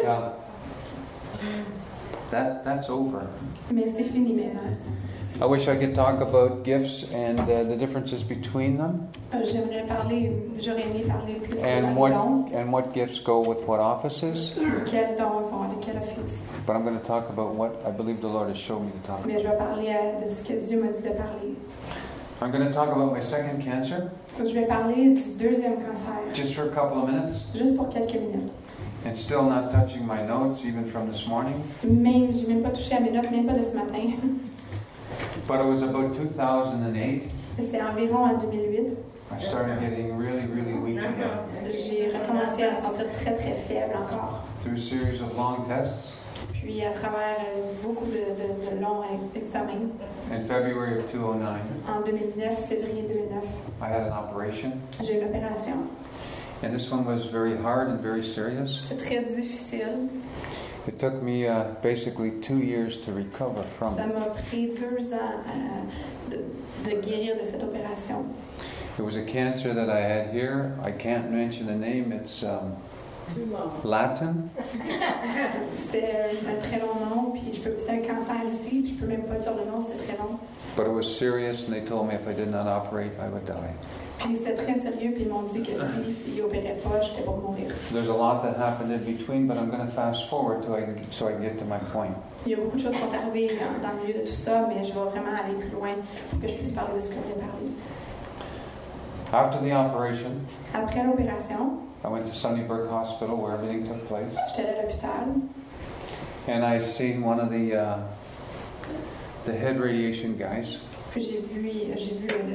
S1: But that's over.
S2: Mais c'est fini maintenant.
S1: I wish I could talk about gifts and the differences between them
S2: J'aurais aimé parler plus sur
S1: and
S2: les dons,
S1: what gifts go with what offices.
S2: quels dons vont avec quel office.
S1: But I'm going to talk about what I believe the Lord has shown me to talk
S2: Mais
S1: about.
S2: je vais parler de ce que Dieu m'a dit de parler.
S1: I'm going to talk about my second cancer,
S2: Je vais parler du deuxième cancer,
S1: just for a couple of minutes,
S2: juste pour quelques minutes.
S1: and still not touching my notes, even from this morning.
S2: Même, j'ai même pas touché à mes notes, même pas de ce matin.
S1: But it was about 2008.
S2: C'était environ en 2008.
S1: I started getting really, really weak again.
S2: J'ai recommencé à me sentir très très faible encore.
S1: Through a series of long tests,
S2: Puis à travers beaucoup de longs examens,
S1: in February of 2009,
S2: en 2009, février 2009,
S1: I had an operation.
S2: j'ai eu l'opération.
S1: And this one was very hard and very serious.
S2: C'était très difficile.
S1: It took me basically 2 years to recover from
S2: Ça
S1: it.
S2: m'a pris 2 ans de guérir de cette opération.
S1: It was a cancer that I had here. I can't mention the name. It's Latin.
S2: C'était un très long nom, puis c'est un cancer ici, je peux même pas dire le nom, c'était très long.
S1: But it was serious, and they told me if I did not operate, I would die.
S2: Puis c'était très sérieux, puis ils m'ont dit que s'ils n'opéraient pas, j'étais pour mourir.
S1: There's a lot that happened in between, but I'm going to fast forward so I can get to my point.
S2: Il y a beaucoup de choses qui sont arrivées dans le milieu de tout ça, mais je vais vraiment aller plus loin pour que je puisse parler de ce que je voulais parler.
S1: After the operation,
S2: Après l'opération,
S1: I went to Sunnybrook Hospital where everything took place,
S2: j'étais allée à l'hôpital,
S1: and I seen one of the head radiation guys,
S2: puis j'ai vu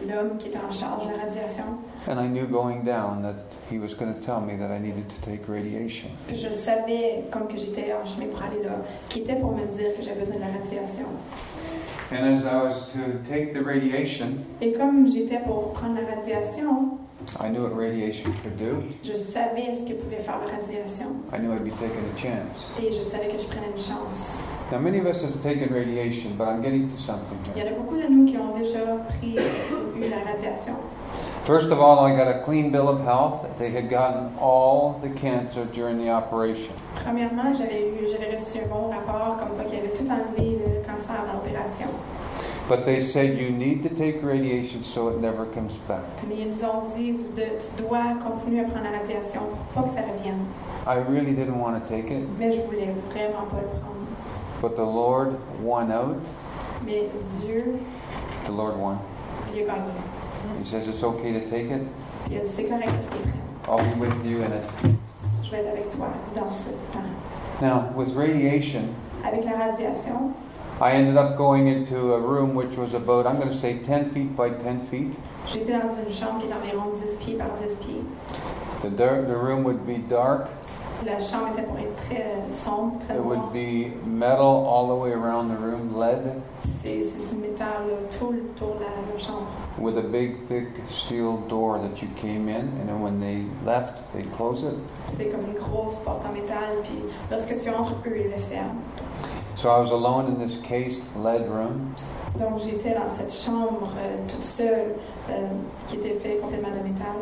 S2: l'homme qui était en charge de la radiation.
S1: And I knew going down that he was going to tell me that I needed to take radiation.
S2: Je savais, comme que j'étais en chemin pour aller là, qu'il était pour me dire que j'avais besoin de la radiation.
S1: And as I was to take the radiation,
S2: Et comme j'étais pour prendre la radiation,
S1: I knew what radiation could do.
S2: je savais ce que pouvait faire la radiation.
S1: I knew I'd be taking a chance.
S2: Et je savais que je prenais une chance.
S1: Now, many of us have taken radiation, but I'm getting to something
S2: Il y
S1: here.
S2: en a beaucoup de nous qui ont déjà eu la radiation.
S1: First of all, I got a clean bill of health. They had gotten all the cancer during the operation.
S2: Premièrement, j'avais reçu un bon rapport comme quoi qu'ils avaient tout enlevé le cancer dans l'opération.
S1: But they said you need to take radiation so it never comes back.
S2: Mais ils nous ont dit, tu dois continuer à prendre la radiation pour pas que ça revienne.
S1: I really didn't want to take it,
S2: Mais je voulais vraiment pas le prendre.
S1: but the Lord won out.
S2: Mais Dieu,
S1: The Lord won.
S2: il a gagné.
S1: He says it's okay to take it.
S2: Il a dit, c'est correct que tu le prennes.
S1: I'll be with you in it.
S2: Je vais être avec toi dans ce temps.
S1: Now, with radiation,
S2: Avec la radiation,
S1: I ended up going into a room which was about, I'm going to say 10 feet by 10 feet.
S2: j'étais dans une chambre qui est d'environ 10 pieds par 10 pieds.
S1: The room would be dark.
S2: La chambre était pour être très sombre, très
S1: It
S2: noire.
S1: would be metal all the way around the room, lead,
S2: C'est du métal là, tout le tour de la chambre.
S1: with a big, thick steel door that you came in, and then when they left, they'd close it.
S2: C'est comme une grosse porte en métal, puis lorsque tu entres, eux, ils le ferment.
S1: So I was alone in this cased lead room.
S2: Donc j'étais dans cette chambre toute seule, qui était faite complètement de métal.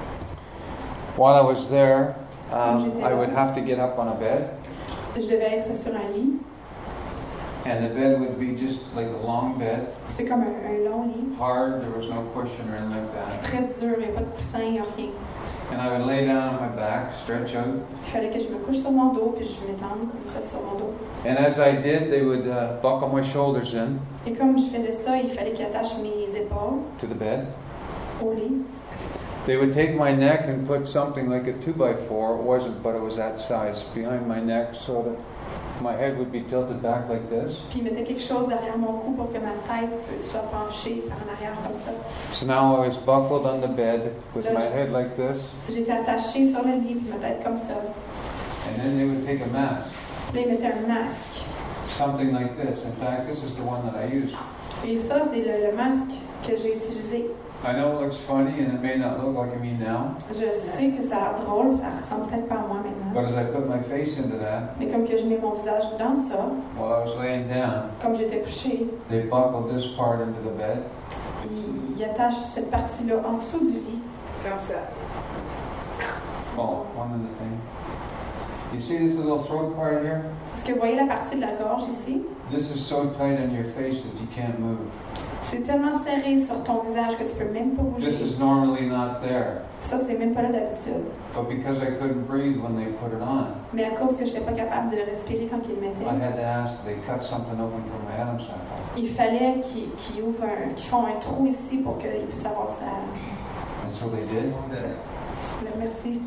S1: While I was there, I would have to get up on a bed,
S2: Je devais être sur un lit.
S1: and the bed would be just like a long bed,
S2: C'est comme un long lit,
S1: hard, there was no cushion or anything like that.
S2: très dur, il n'y a pas de coussin, il n'y a rien.
S1: And I would lay down on my back, stretch out,
S2: Il fallait que je me couche sur mon dos, puis je m'étende comme ça sur mon dos.
S1: and as I did, they would buckle my shoulders in
S2: Et comme je faisais ça, il fallait qu'ils attachent mes épaules
S1: to the bed.
S2: au lit.
S1: They would take my neck and put something like a 2x4, it wasn't, but it was that size, behind my neck so that my head would be tilted back like this.
S2: Puis ils mettaient quelque chose derrière mon cou pour que ma tête soit penchée par en arrière comme ça.
S1: So now I was buckled on the bed with my head like this,
S2: J'étais attachée sur le lit, puis ma tête comme ça.
S1: and then they would take a mask,
S2: Là, ils mettaient un masque.
S1: something like this. In fact, this is the one that I use.
S2: Et ça, c'est le masque que j'ai utilisé.
S1: I know it looks funny and it may not look like me now,
S2: Je sais que ça a l'air drôle, ça ressemble peut-être pas à moi maintenant.
S1: but as I put my face into that,
S2: Mais comme que je mets mon visage dans ça,
S1: while I was laying down,
S2: comme j'étais couchée,
S1: they buckled this part into the bed,
S2: il attache cette partie-là en dessous du lit.
S3: Comme ça.
S1: oh, one other thing. You see this little throat part here?
S2: Est-ce que vous voyez la partie de la gorge ici?
S1: This is so tight on your face that you can't move.
S2: C'est tellement serré sur ton visage que tu peux même pas bouger.
S1: This is normally not there,
S2: Ça, c'est même pas là d'habitude.
S1: but because I couldn't breathe when they put it on,
S2: Mais à cause que je n'étais pas capable de respirer quand ils le
S1: I
S2: mettaient,
S1: had to ask that they cut something open from my Adam sample.
S2: il fallait qu'ils ouvrent qu'ils font un trou ici pour qu'ils puissent avoir ça.
S1: And so they did.
S2: Merci.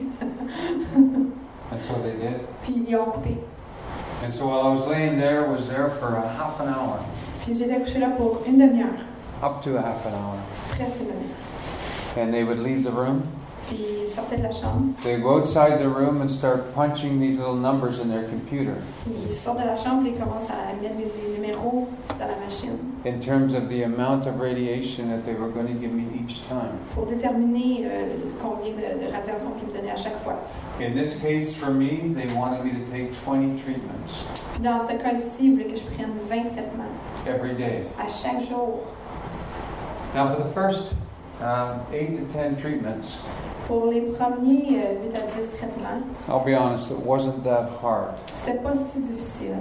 S1: And so they did.
S2: Puis ils ont coupé.
S1: And so while I was laying there, was there for a half an hour,
S2: Puis j'étais couchée là pour une demi-heure,
S1: up to a half an hour.
S2: presque une demi-heure.
S1: And they would leave the room.
S2: Puis ils sortaient de la chambre.
S1: They go outside the room and start punching these little numbers in their computer
S2: Ils sortent de la chambre et ils commencent à mettre des numéros dans la machine
S1: in terms of the amount of radiation that they were going to give me each time.
S2: pour déterminer combien de radiation qu'ils me donnaient à chaque fois.
S1: In this case, for me, they wanted me to take 20 treatments
S2: Puis dans ce cas ici, ils voulaient que je prenne 20 traitements
S1: every day.
S2: à chaque jour.
S1: Now, for the first 8 to 10 treatments,
S2: Pour les premiers 8 à 10 traitements,
S1: I'll be honest, it wasn't that hard.
S2: c'était pas si difficile.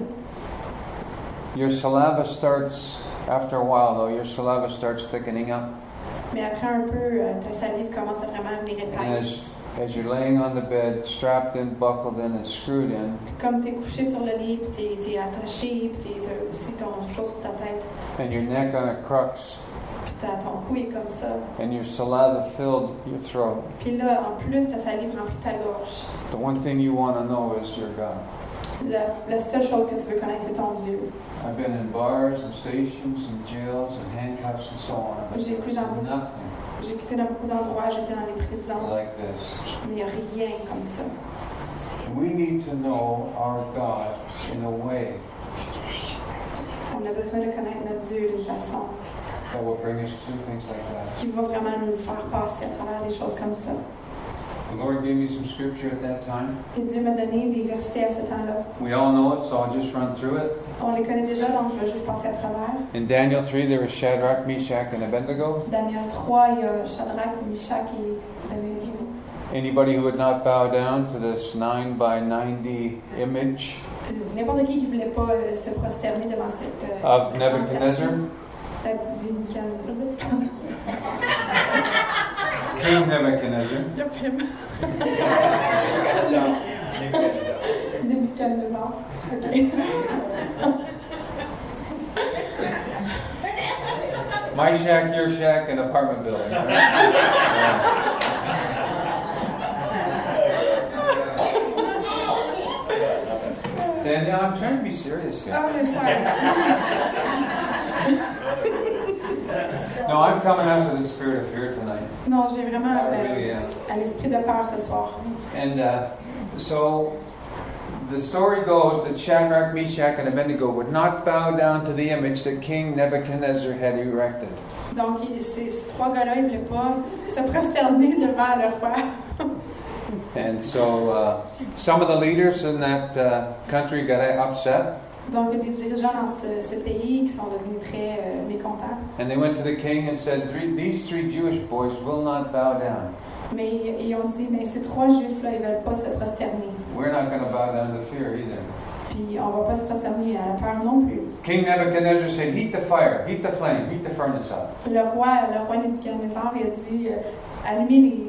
S1: Your saliva starts, after a while though, your saliva starts thickening up.
S2: Mais après un peu, ta salive commence à vraiment venir
S1: And
S2: épaisse.
S1: as you're laying on the bed, strapped in, buckled in, and screwed in,
S2: Puis comme tu es couché sur le lit, puis tu es attaché, puis tu as aussi ton chose sur ta tête,
S1: and your neck on a crux,
S2: puis ton cou est comme ça.
S1: and your saliva filled your throat,
S2: Puis là, en plus, ta salive remplit ta gorge.
S1: the one thing you want to know is your God.
S2: La seule chose que tu veux connaître, c'est ton Dieu.
S1: I've been in bars and stations and jails and handcuffs and so on, but
S2: J'ai
S1: there
S2: été dans
S1: was nothing
S2: J'ai quitté dans beaucoup d'endroits, j'étais dans les prisons,
S1: like this.
S2: mais il n'y a rien comme ça.
S1: We need to know our God in a way
S2: On a besoin de connaître notre Dieu d'une façon
S1: that will bring us through things like that.
S2: qui va vraiment nous faire passer à travers des choses comme ça.
S1: The Lord gave me some scripture at that time.
S2: Et Dieu m'a donné des versets à ce temps-là.
S1: We all know it, so I'll just run through it.
S2: On les connaît déjà, donc je vais juste passer à travers.
S1: In Daniel 3, there was Shadrach, Meshach, and Abednego.
S2: Daniel 3, il y a Shadrach, Meshach et Abednego.
S1: Anybody who would not bow down to this 9 by 90 image
S2: N'importe qui ne voulait pas se prosterner devant cette
S1: of Nebuchadnezzar, King Nebuchadnezzar.
S2: Nebuchadnezzar. Okay.
S1: My shack, your shack, an apartment building. Daniel, I'm trying to be serious here.
S2: Oh, I'm sorry.
S1: No, I'm coming after the spirit of fear tonight.
S2: Non, j'ai vraiment
S1: I really am.
S2: à l'esprit de peur ce soir.
S1: And so the story goes that Shadrach, Meshach, and Abednego would not bow down to the image that King Nebuchadnezzar had erected.
S2: Donc, ces trois gars-là, ils ne voulaient pas se prosterner devant le roi.
S1: And so some of the leaders in that country got upset.
S2: Donc, il y a des dirigeants dans ce pays qui sont devenus très mécontents.
S1: And they went to the king and said, these three Jewish boys will not bow down.
S2: Mais ils ont dit, mais ces trois juifs-là, ils ne veulent pas se prosterner.
S1: We're not going to bow down to fear either.
S2: Puis, on ne va pas se prosterner à la peur non plus.
S1: King Nebuchadnezzar said, heat the fire, heat the flame, heat the furnace up.
S2: Le roi Nebuchadnezzar, il a dit, allumez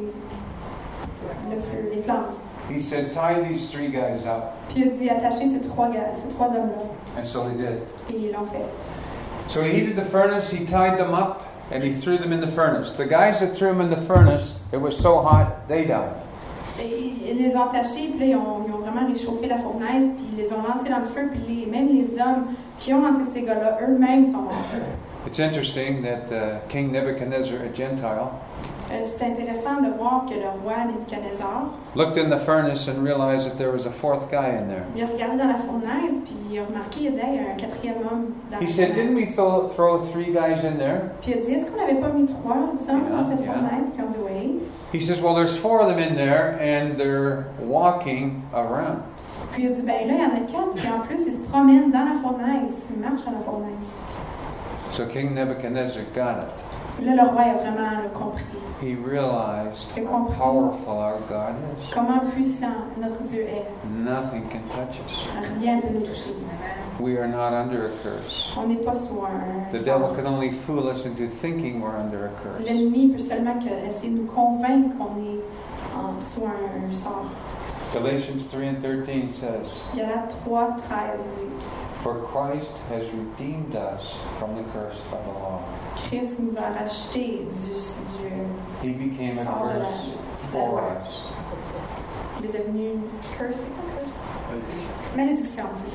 S2: le feu, les flammes.
S1: He said, tie these three guys up.
S2: Puis il a dit, attachez ces trois hommes-là.
S1: And so they did.
S2: Et ils l'ont fait.
S1: So he heated the furnace, he tied them up, and he threw them in the furnace. The guys that threw them in the furnace, it was so hot, they died.
S2: Et ils les ont attachés, puis là, ils ont vraiment réchauffé la fournaise, puis ils les ont lancés dans le feu, puis même les hommes qui ont lancé ces gars-là, eux-mêmes sont morts.
S1: It's interesting that King Nebuchadnezzar, a Gentile,
S2: C'est intéressant de voir que le roi Nebuchadnezzar,
S1: looked in the furnace and realized that there was a fourth guy in there.
S2: il a regardé dans la fournaise, puis il a remarqué, il a dit, hey, il y a un quatrième homme dans
S1: He
S2: la
S1: said, didn't we
S2: fournaise.
S1: throw three guys in there?
S2: Puis il a dit, est-ce qu'on n'avait pas mis trois hommes dans cette
S1: Yeah.
S2: fournaise? Puis on dit, oui.
S1: He says, well, there's four of them in there, and they're walking around.
S2: Puis il a dit, ben là, il y en a quatre, puis en plus, ils se promènent dans la fournaise. Ils marchent dans la fournaise.
S1: So King Nebuchadnezzar got it.
S2: Puis là, le roi a vraiment compris.
S1: He realized
S2: J'ai
S1: how
S2: compris
S1: powerful our God is.
S2: Comment puissant notre Dieu est.
S1: Nothing can touch us.
S2: Rien ne peut nous toucher.
S1: We are not under a curse.
S2: On n'est pas sous un
S1: The devil can only fool us into thinking we're under a curse.
S2: L'ennemi peut seulement essayer de nous convaincre qu'on est sous un sort.
S1: Galatians 3 and 13 says,
S2: Il y a là 3:13 dit,
S1: for Christ has redeemed us from the curse of the law.
S2: Christ nous a rachetés du
S1: He became a
S2: sort de la
S1: curse for
S2: loi.
S1: us.
S2: Il est devenu curse, c'est quoi curse? Malédiction, c'est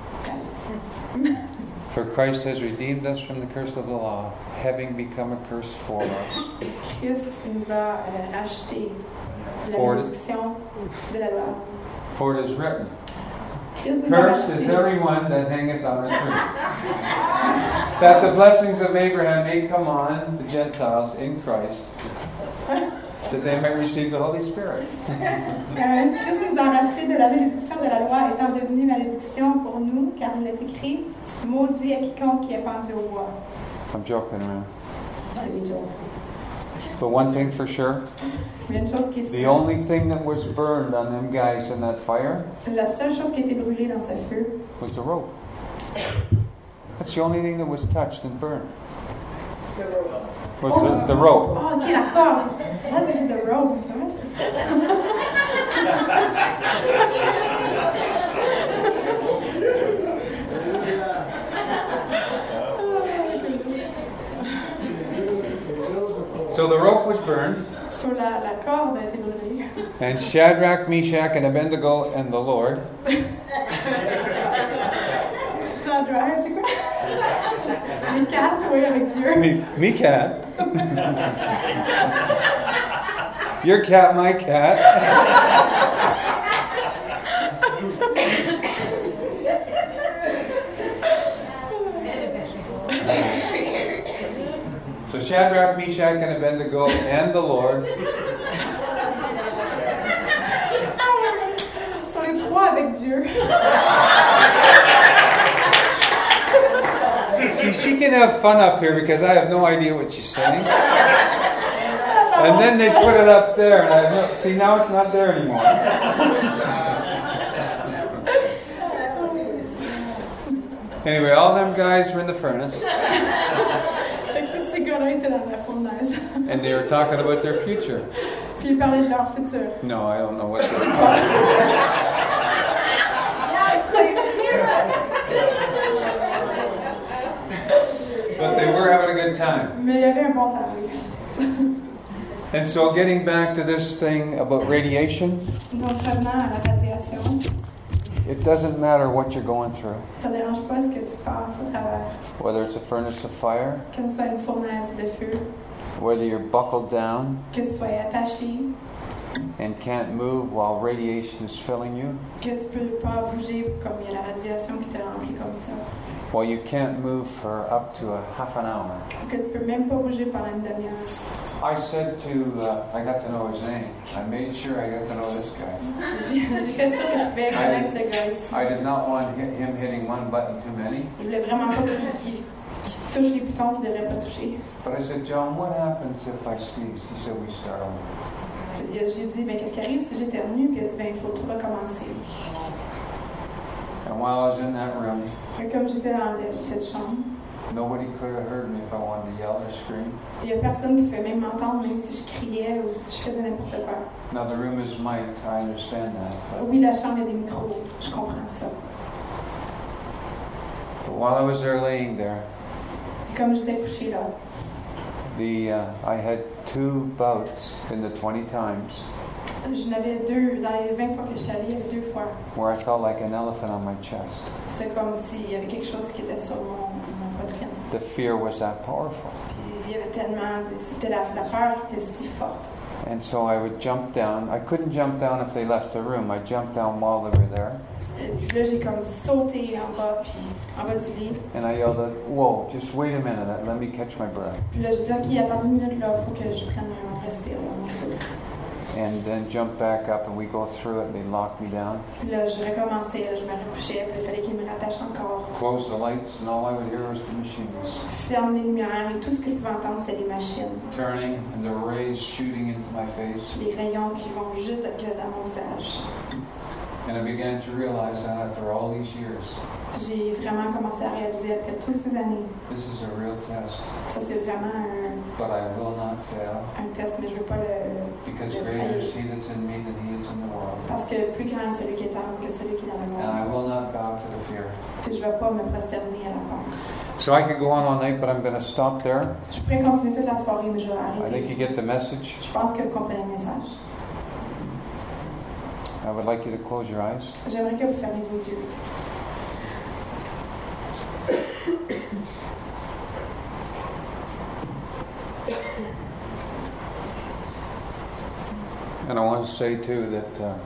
S2: ça.
S1: For Christ has redeemed us from the curse of the law, having become a curse for us.
S2: Christ nous a rachetés de la
S1: For it-
S2: malédiction de la loi.
S1: For it is written,
S2: Christ nous a
S1: cursed is
S2: rachetés.
S1: everyone that hangeth on a tree. That the blessings of Abraham may come on the Gentiles in Christ, that they may receive the Holy Spirit.
S2: Christ nous a rachetés de la malédiction de la loi, étant devenu malédiction pour nous, car il est écrit, maudit à quiconque qui est pendu au bois.
S1: I'm joking around.
S2: C'est des jokes.
S1: But one thing for sure,
S2: Mais une chose qui est
S1: the
S2: sûre,
S1: only thing that was burned on them guys in that fire
S2: la seule chose qui a été brûlée dans ce feu,
S1: was the rope. That's the only thing that was touched and burned. Was the rope.
S2: oh, ok, la corde. That is the rope. c'est vrai?
S1: So the rope was burned,
S2: So la corde a été brûlée.
S1: and Shadrach, Meshach, and Abednego and the Lord
S2: La droite, c'est quoi? Les quatre, oui, avec Dieu.
S1: Meshach Your cat, my cat. So Shadrach, Meshach, and Abednego and the Lord.
S2: Sont les trois avec Dieu.
S1: See, she can have fun up here because I have no idea what she's saying. And then they put it up there, and I have no, see, now it's not there anymore. Anyway, all them guys were in the furnace,
S2: Fait que tous ces gars-là étaient dans la fournaise.
S1: and they were talking about their future.
S2: Puis ils parlaient de leur futur.
S1: No, I don't know what they were talking about. But they were having a good time.
S2: Mais il y avait un bon temps, oui.
S1: And so getting back to this thing about radiation,
S2: Donc revenant à la radiation,
S1: it doesn't matter what you're going through,
S2: ça ne dérange pas ce que tu passes au travers.
S1: whether it's a furnace of fire,
S2: Que ce soit une fournaise de feu,
S1: whether you're buckled down
S2: que tu sois attaché,
S1: and can't move while radiation is filling you,
S2: que tu peux pas bouger comme il y a la radiation qui te remplit comme ça,
S1: well, you can't move for up to a half an hour.
S2: que tu peux même pas bouger pendant une demi-heure.
S1: I said to, I got to know his name. I made sure I got to know this guy.
S2: J'ai fait sûr que je pouvais connaître ce gars ici.
S1: I did not want him hitting one button too many.
S2: Je voulais vraiment pas qu'il touche les boutons qu'il ne devrait pas toucher.
S1: But I said, John, what happens if I sneeze? He said, we start over.
S2: J'ai dit, mais qu'est-ce qui arrive si j'éternue? Puis il a dit, ben il faut tout recommencer.
S1: And while I was in that room,
S2: Et comme j'étais dans cette chambre,
S1: nobody could have heard me if I wanted to yell or scream.
S2: il y a personne qui pouvait même m'entendre, même si je criais ou si je faisais n'importe quoi.
S1: Now the room is mic'd, I understand that.
S2: Oui, la chambre, il y a des micros, je comprends ça.
S1: But while I was there laying there,
S2: Et comme j'étais couchée là,
S1: I had 2 bouts in the 20 times
S2: je n'avais deux, dans les 20 fois que j'étais allée, il y avait 2 fois.
S1: where I felt like an elephant on my chest.
S2: C'était comme s'il y avait quelque chose qui était sur mon poitrine.
S1: The fear was that powerful.
S2: Puis il y avait tellement, c'était la peur qui était si forte.
S1: And so I would jump down. I couldn't jump down if they left the room. I jumped down while they were there.
S2: Et puis là, j'ai comme sauté en bas, puis en bas du lit.
S1: And I yelled out, whoa, just wait a minute, let me catch my breath.
S2: Puis là, je dis, OK, attends une minute, là, il faut que je prenne un respire, un souffle.
S1: And then jump back up and we go through it and they lock me down.
S2: Puis là, je recommençais, là, je me recouchais, puis il fallait qu'il me rattache encore.
S1: Close the lights and all I would hear was the machines
S2: Ferme les lumières, et tout ce que je pouvais entendre, c'était les machines.
S1: turning and the rays shooting into my face.
S2: Les rayons qui vont juste dans mon visage.
S1: And I began to realize that after all these years,
S2: J'ai vraiment commencé à réaliser après toutes ces années,
S1: this is a real test.
S2: ça c'est vraiment
S1: But I will not fail
S2: un test, mais je veux pas le
S1: because greater is he that's in me than he is in the world.
S2: parce que plus grand est celui qui est en moi que celui qui est dans le
S1: And I
S2: monde.
S1: will not bow to the fear.
S2: Puis je vais pas me prosterner à la peur.
S1: So I could go on all night, but I'm going to stop there.
S2: Je pourrais continuer toute la soirée, mais je vais
S1: I
S2: arrêter.
S1: think you get the message.
S2: Je pense que vous comprenez le message.
S1: I would like you to close your eyes.
S2: J'aimerais que vous fermiez vos yeux.
S1: And I want to say too that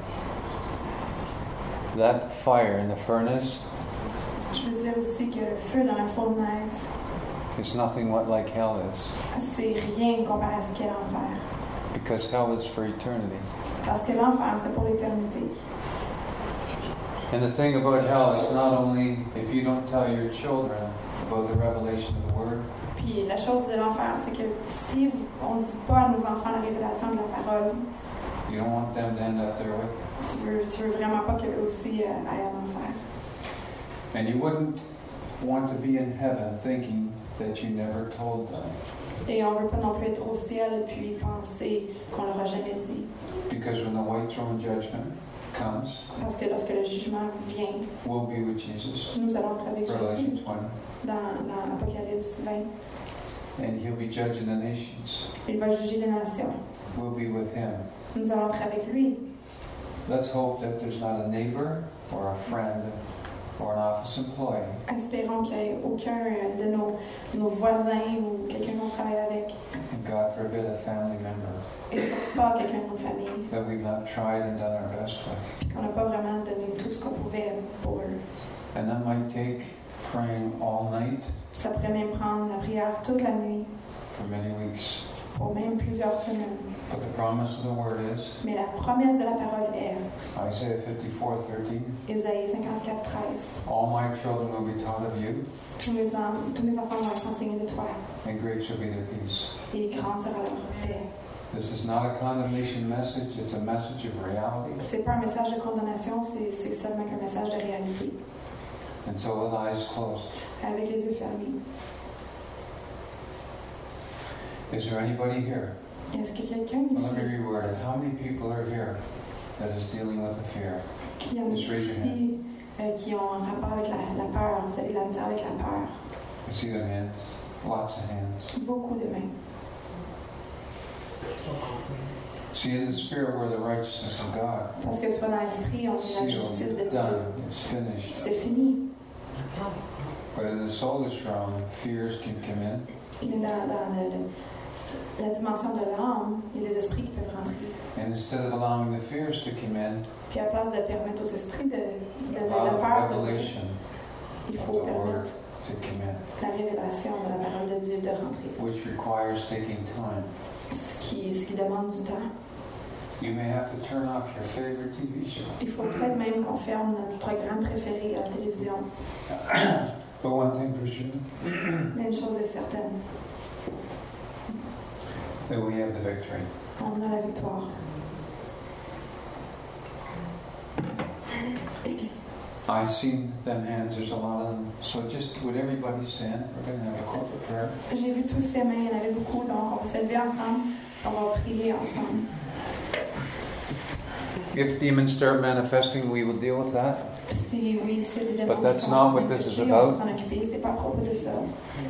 S1: that fire in the furnace
S2: Je veux dire aussi que le feu dans la fournaise,
S1: is nothing what like hell is,
S2: c'est rien comparé à ce qu'est l'enfer.
S1: because hell is for eternity.
S2: Parce que l'enfer, c'est pour l'éternité.
S1: And the thing about hell is not only if you don't tell your children about the revelation of the Word,
S2: Puis la chose de l'enfer, c'est que si on ne dit pas à nos enfants la révélation de la parole,
S1: you don't want them to end up there with you.
S2: tu veux vraiment pas qu'eux aussi aillent en enfer.
S1: And you wouldn't want to be in heaven thinking that you never told them,
S2: Et on veut pas non plus être au ciel puis penser qu'on leur a jamais dit.
S1: because when the white throne judgment comes,
S2: Parce que lorsque le jugement vient,
S1: we'll be with Jesus.
S2: nous allons être avec
S1: Revelation
S2: Jésus
S1: 20.
S2: dans Apocalypse 20.
S1: And he'll be judging the nations.
S2: Il va juger les nations.
S1: We'll be with him.
S2: Nous allons être avec lui.
S1: Let's hope that there's not a neighbor or a friend or an office employee
S2: Espérons qu'il n'y ait aucun de nos voisins ou quelqu'un qu'on travaille avec,
S1: and God forbid a family member
S2: et surtout pas quelqu'un de nos familles,
S1: that we've not tried and done our best with.
S2: qu'on n'a pas vraiment donné tout ce qu'on pouvait pour eux.
S1: And that might take praying all night
S2: Ça pourrait même prendre la prière toute la nuit,
S1: for many weeks.
S2: pour même plusieurs semaines.
S1: But the promise of the word is
S2: Mais la promesse de la parole est
S1: Isaiah 54:13.
S2: Ésaïe 54:13.
S1: All my children will be taught of you,
S2: Tous mes enfants vont être enseignés de toi,
S1: and great shall be their peace.
S2: et grand sera leur paix.
S1: This is not a condemnation message, it's a message of reality.
S2: C'est pas un message de condamnation, c'est seulement qu'un message de réalité,
S1: And so with eyes closed,
S2: avec les yeux fermés.
S1: is there anybody here?
S2: Est-ce que quelqu'un
S1: Well, let me
S2: ici
S1: reword it. How many people are here that is dealing with a fear?
S2: qui en
S1: Just raise your
S2: ici qui ont un rapport avec la peur, vous avez de la misère avec la peur?
S1: I see the hands, lots of hands.
S2: Beaucoup de mains.
S1: See, in the spirit we're the righteousness of God.
S2: Parce que tu vois, dans l'esprit, on est la justice de
S1: Sealed,
S2: Dieu.
S1: done, it's finished.
S2: C'est fini.
S1: But in the soulish realm, fears can come in.
S2: Mais dans la dimension de l'âme, il y a des esprits qui peuvent rentrer.
S1: And instead of allowing the fears to come in,
S2: Puis à la place de permettre aux esprits de la
S1: allow
S2: peur,
S1: revelation
S2: il
S1: of
S2: faut
S1: the word
S2: permettre
S1: to come in,
S2: la révélation de la parole de Dieu de rentrer.
S1: which requires taking time.
S2: Ce qui demande du temps.
S1: You may have to turn off your favorite TV show.
S2: Il faut peut-être même qu'on ferme notre programme préféré à la télévision.
S1: But one thing for sure,
S2: Mais une chose est certaine,
S1: that we have the victory.
S2: on a la victoire.
S1: I see them hands, there's a lot of them. So just would everybody stand? We're going to have a corporate prayer.
S2: J'ai vu tous ces mains, il y en avait beaucoup, donc on va se lever ensemble, on va prier ensemble.
S1: If demons start manifesting, we will deal with that.
S2: Si oui, c'est des démons
S1: But that's
S2: qui
S1: not
S2: commencent à
S1: what this is
S2: s'occuper, on
S1: about.
S2: va s'en occuper, c'est pas à propos de ça.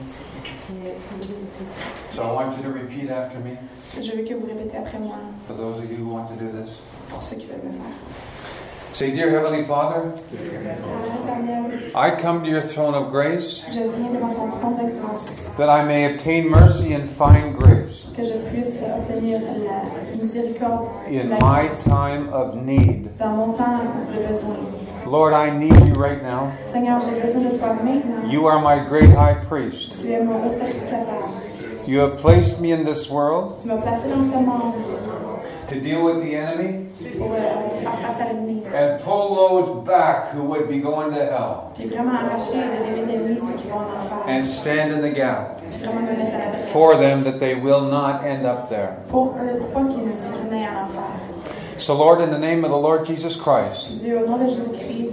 S1: So I want you to repeat after me,
S2: Je veux que vous répétez après moi,
S1: for those of you who want to do this.
S2: pour ceux qui veulent le faire.
S1: Say, Dear Heavenly Father,
S2: Père éternel,
S1: I come to your throne of grace
S2: je viens devant ton trône de grâce,
S1: that I may obtain mercy and find grace
S2: que je puisse obtenir la miséricorde
S1: in
S2: la
S1: my
S2: grâce
S1: time of need.
S2: dans mon temps de besoin.
S1: Lord, I need you right now.
S2: Seigneur, j'ai besoin de toi maintenant.
S1: You are my great high priest.
S2: Tu es mon haut sacrificateur.
S1: You have placed me in this world
S2: Tu m'as placé dans ce monde
S1: to deal with the enemy
S2: pour faire face à l'ennemi.
S1: and pull those back who would be going to hell
S2: Puis vraiment arracher de l'ennemi ceux qui vont en enfer.
S1: and stand in the gap
S2: Puis vraiment me mettre à la
S1: for them that they will not end up there.
S2: pour eux, pour pas qu'ils n'aient en enfer.
S1: So, Lord, in the name of the Lord Jesus Christ,
S2: Dieu, au nom de Jésus-Christ,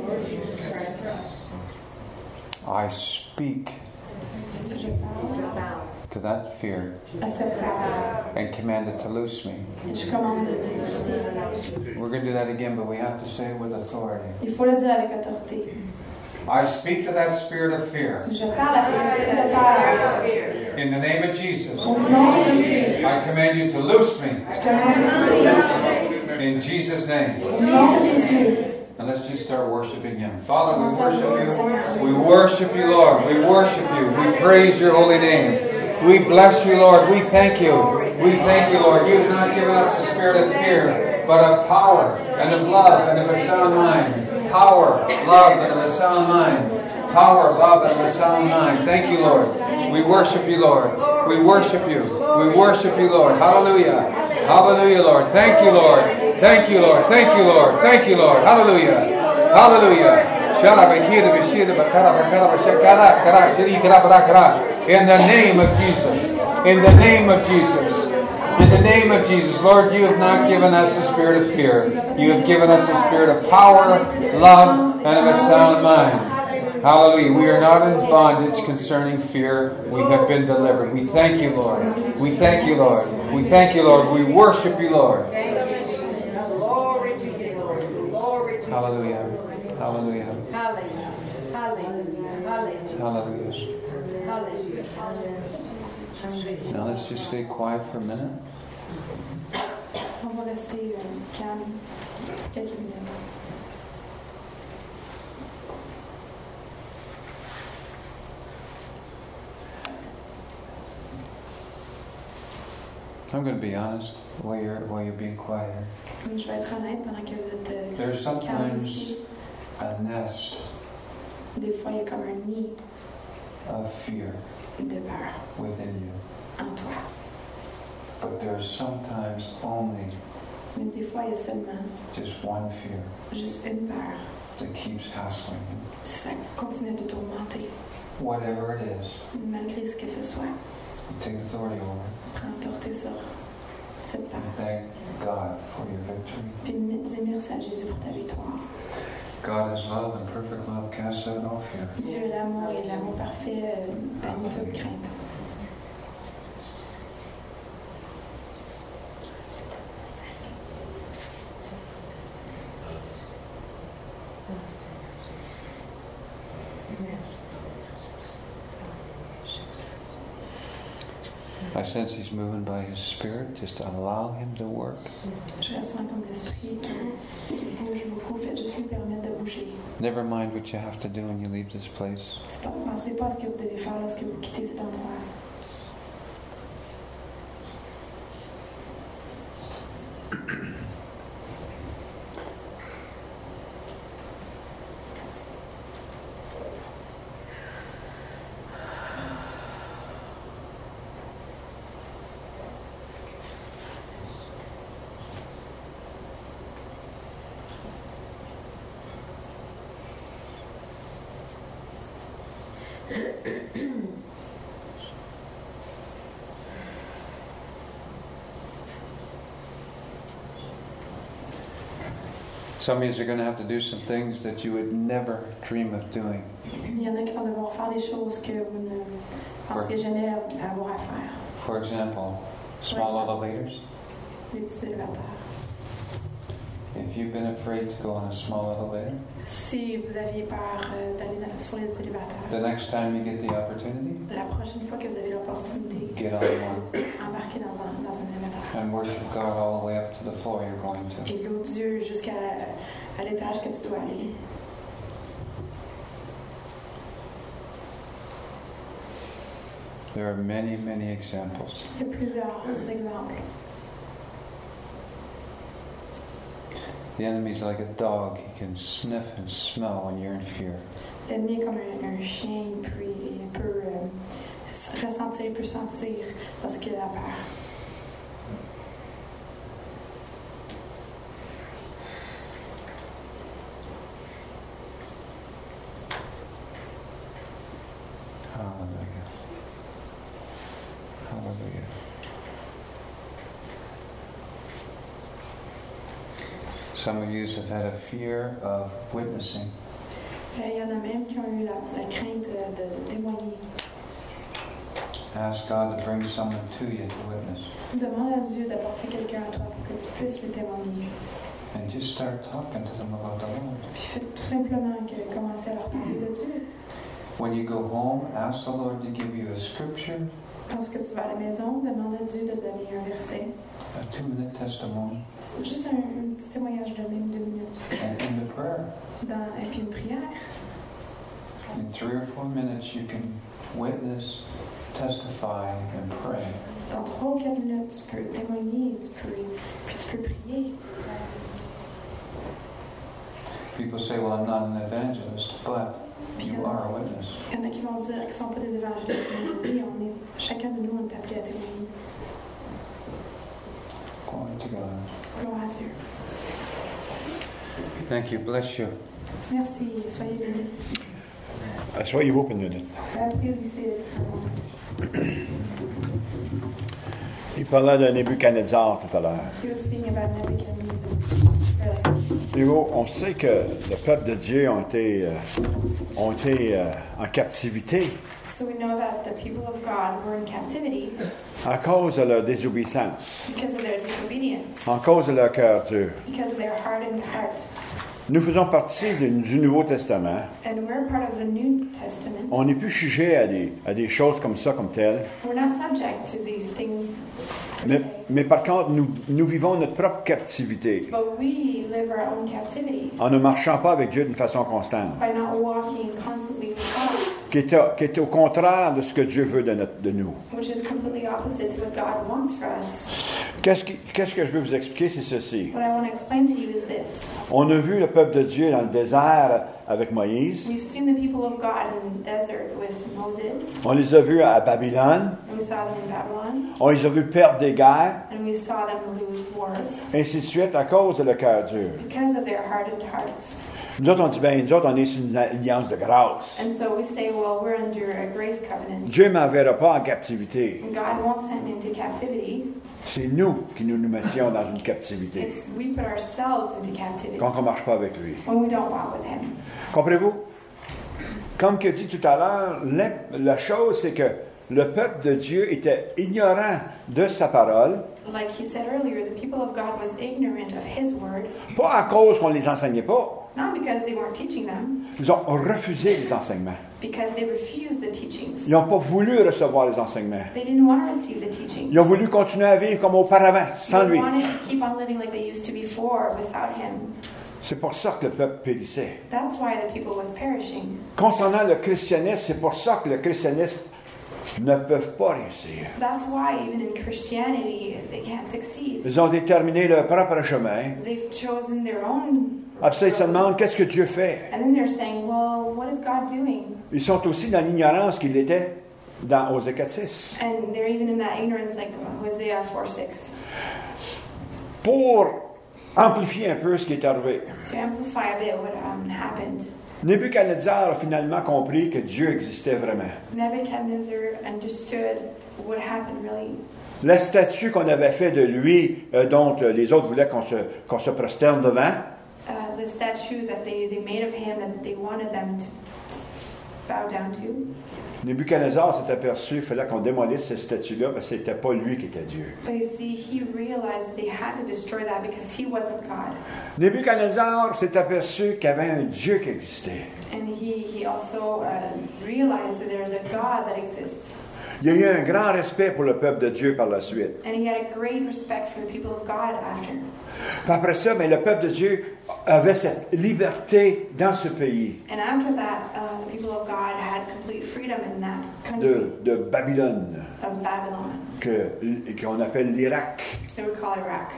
S1: I speak
S2: je parle
S1: to that fear
S2: à cette peur.
S1: and command it to loose me.
S2: Et je commande de quitter.
S1: We're going to do that again, but we have to say it with authority.
S2: Il faut le dire avec autorité.
S1: I speak to that spirit of fear
S2: Je parle à cet esprit de peur.
S1: in the name of Jesus.
S2: Au nom de Jésus,
S1: I command you to loose me
S2: je commande de quitter.
S1: in Jesus' name.
S2: Au nom de Jésus.
S1: And let's just start worshiping Him. Father, we worship you. We worship you, Lord. We worship you. We praise your holy name. We bless you, Lord. We thank you. We thank you, Lord. You have not given us a spirit of fear, but of power and of love and of a sound mind. Power, love, and of a sound mind. Power, love, and of a sound mind. Thank you, Lord. We worship you, Lord. We worship you. We worship you, Lord. Hallelujah. Hallelujah, Lord. Thank you, Lord. Thank you, Lord. Thank you, Lord. Thank you, Lord. Hallelujah. Hallelujah. In the name of Jesus. In the name of Jesus. In the name of Jesus. Lord, you have not given us a spirit of fear. You have given us a spirit of power, love, and of a sound mind. Hallelujah. We are not in bondage concerning fear. We have been delivered. We thank you, Lord. We thank you, Lord. We thank you, Lord. We worship you, Lord. Hallelujah. Hallelujah. Hallelujah. Now let's just stay quiet for a minute.
S2: On va rester calme quelques minutes.
S1: I'm going to be honest while you're being quiet.
S2: Je vais être honnête pendant que vous êtes
S1: There's
S2: calme
S1: sometimes
S2: ici.
S1: a nest
S2: Des fois, il y a comme un nid
S1: of fear
S2: de peur
S1: within you.
S2: en toi.
S1: But there's sometimes only
S2: Mais des fois, il y a seulement
S1: just one fear
S2: juste une peur.
S1: that keeps hassling you.
S2: Ça continue de tourmenter.
S1: Whatever it is,
S2: Malgré ce que ce soit,
S1: you take authority over it.
S2: prends autorité sur cette
S1: And
S2: peur.
S1: thank God for your victory.
S2: Puis dis merci à Jésus pour ta victoire.
S1: God is love, and perfect love casts out all fear.
S2: Dieu est l'amour et l'amour parfait bannit toute crainte.
S1: I sense He's moving by His Spirit. Just allow Him to work.
S2: Je ressens comme l'esprit qui bouge beaucoup. Faites juste lui permettre de bouger.
S1: Never mind what you have to do when you leave this place.
S2: Pensez pas à ce que vous devez faire lorsque vous quittez cet endroit.
S1: Some of you are going to have to do some things that you would never dream of doing.
S2: Il y en a qui vont devoir faire des choses que vous ne pensiez jamais avoir à faire.
S1: For example, small elevators.
S2: Les petits élévateurs.
S1: If you've been afraid to go on a small elevator,
S2: Si vous aviez peur d'aller sur les élévateurs,
S1: the next time you get the opportunity,
S2: la prochaine fois que vous avez l'opportunité,
S1: get on one
S2: embarquez dans un élévateur.
S1: and worship God all the way up to the floor you're going to.
S2: Et loue Dieu jusqu'à l'étage que tu dois aller.
S1: There are many, many examples.
S2: Il y a plusieurs exemples.
S1: The enemy's like a dog. He can sniff and smell when you're in fear.
S2: L'ennemi est comme un chien, puis il peut ressentir, il peut sentir parce qu'il a peur.
S1: Hallelujah. Hallelujah. Some of you have had a fear of witnessing.
S2: Il y en a même qui ont eu la crainte de témoigner.
S1: Ask God to bring someone to you to witness.
S2: Demande à Dieu d'apporter quelqu'un à toi pour que tu puisses lui témoigner.
S1: And just start talking to them about the Lord.
S2: Puis fais tout simplement commencer à leur parler de Dieu.
S1: When you go home, ask the Lord to give you a scripture,
S2: Lorsque tu vas à la maison, demande à Dieu de donner un verset.
S1: a 2-minute testimony,
S2: Juste un petit témoignage de même 2 minutes.
S1: and in the prayer.
S2: Et puis une prière.
S1: In 3 or 4 minutes, you can witness, testify, and pray.
S2: Dans 3 ou 4 minutes, tu peux témoigner, puis tu peux prier.
S1: People say, well, I'm not an evangelist, but you are a witness.
S2: Il y en a qui vont dire qu'ils ne sont pas des évangélistes. Mais oui, chacun de nous, on est appelé à témoigner.
S1: Glory to God.
S2: Gloire à Dieu.
S1: Thank you. Bless you.
S2: Merci, soyez bénis.
S4: Asseyez-vous pour une minute.
S2: Please be seated.
S4: Il parlait de Nebuchadnezzar tout à l'heure.
S2: He was speaking about Nebuchadnezzar.
S4: Et on sait que le peuple de Dieu ont été en captivité
S2: So we know that the people of God were in captivity
S4: à cause de leur désobéissance,
S2: because of their disobedience,
S4: à cause de leur cœur dur.
S2: because of their hardened heart.
S4: Nous faisons partie du Nouveau Testament.
S2: And we're part of the New Testament.
S4: On n'est plus sujet à des choses comme ça, comme telles.
S2: We're not subject to these things.
S4: Mais par contre, nous vivons notre propre captivité
S2: But we live our own captivity
S4: en ne marchant pas avec Dieu d'une façon constante,
S2: by not walking constantly with God,
S4: qui est au contraire de ce que Dieu veut de nous.
S2: which is completely opposite to what God wants for us.
S4: Qu'est-ce que je veux vous expliquer, c'est ceci.
S2: What I want to explain to you is this.
S4: On a vu le peuple de Dieu dans le désert avec Moïse.
S2: We've seen the people of God in the desert with Moses,
S4: On les a vus à Babylone.
S2: and we saw them in Babylon,
S4: On les a vus perdre des guerres,
S2: and we saw them lose wars
S4: ainsi de suite, à cause de le cœur dur.
S2: because of their hardened hearts.
S4: Nous autres, on dit, nous autres, on est sur une alliance de grâce.
S2: And so we say, well, we're under a grace covenant.
S4: Dieu ne m'enverra pas en captivité.
S2: And God won't send me into captivity.
S4: C'est nous qui nous mettions dans une captivité
S2: We put ourselves into captivity
S4: quand on ne marche pas avec lui.
S2: when we don't walk with Him.
S4: Comprenez-vous? Comme que dit tout à l'heure, la chose, c'est que le peuple de Dieu était ignorant de sa parole,
S2: Like he said earlier, the people of God was ignorant of His word,
S4: pas à cause qu'on ne les enseignait pas.
S2: not because they weren't teaching them,
S4: Ils ont refusé les enseignements.
S2: because they refused the teachings.
S4: Ils n'ont pas voulu recevoir les enseignements.
S2: They didn't want to receive the teachings.
S4: Ils ont voulu continuer à vivre comme auparavant, sans
S2: They
S4: lui.
S2: wanted to keep on living like they used to before without Him.
S4: C'est pour ça que le peuple périssait.
S2: That's why the people was perishing.
S4: Concernant le christianisme, c'est pour ça que le christianisme ne peuvent pas réussir.
S2: That's why even in Christianity they can't succeed.
S4: Ils ont déterminé leur propre chemin.
S2: They've chosen their own.
S4: Après, ils se demandent qu'est-ce que Dieu fait.
S2: And then they're saying, well, what is God doing?
S4: Ils sont aussi dans l'ignorance qu'il était dans Osée 4:6.
S2: And they're even in that ignorance like Hosea 4:6.
S4: Pour amplifier un peu ce qui est arrivé,
S2: To amplify a bit what happened,
S4: Nebuchadnezzar a finalement compris que Dieu existait vraiment.
S2: Nebuchadnezzar understood what happened really.
S4: La statue qu'on avait fait de lui, dont les autres voulaient qu'on se prosterne devant,
S2: The statue that they made of him that they wanted them to bow down to.
S4: Nebuchadnezzar s'est aperçu qu'il fallait qu'on démolisse cette statue-là parce que ce n'était pas lui qui était Dieu.
S2: But you see, he realized they had to destroy that because he wasn't God.
S4: Nebuchadnezzar s'est aperçu qu'il y avait un Dieu qui existait.
S2: And he also realized that there's a God that exists.
S4: Il y a eu un grand respect pour le peuple de Dieu par la suite.
S2: And he had a great respect for the people of God after.
S4: Puis après ça, le peuple de Dieu avait cette liberté dans ce pays
S2: And after that, the people of God had complete freedom in that country
S4: de Babylone,
S2: of Babylon.
S4: qu'on appelle l'Irak.
S2: They would call Iraq.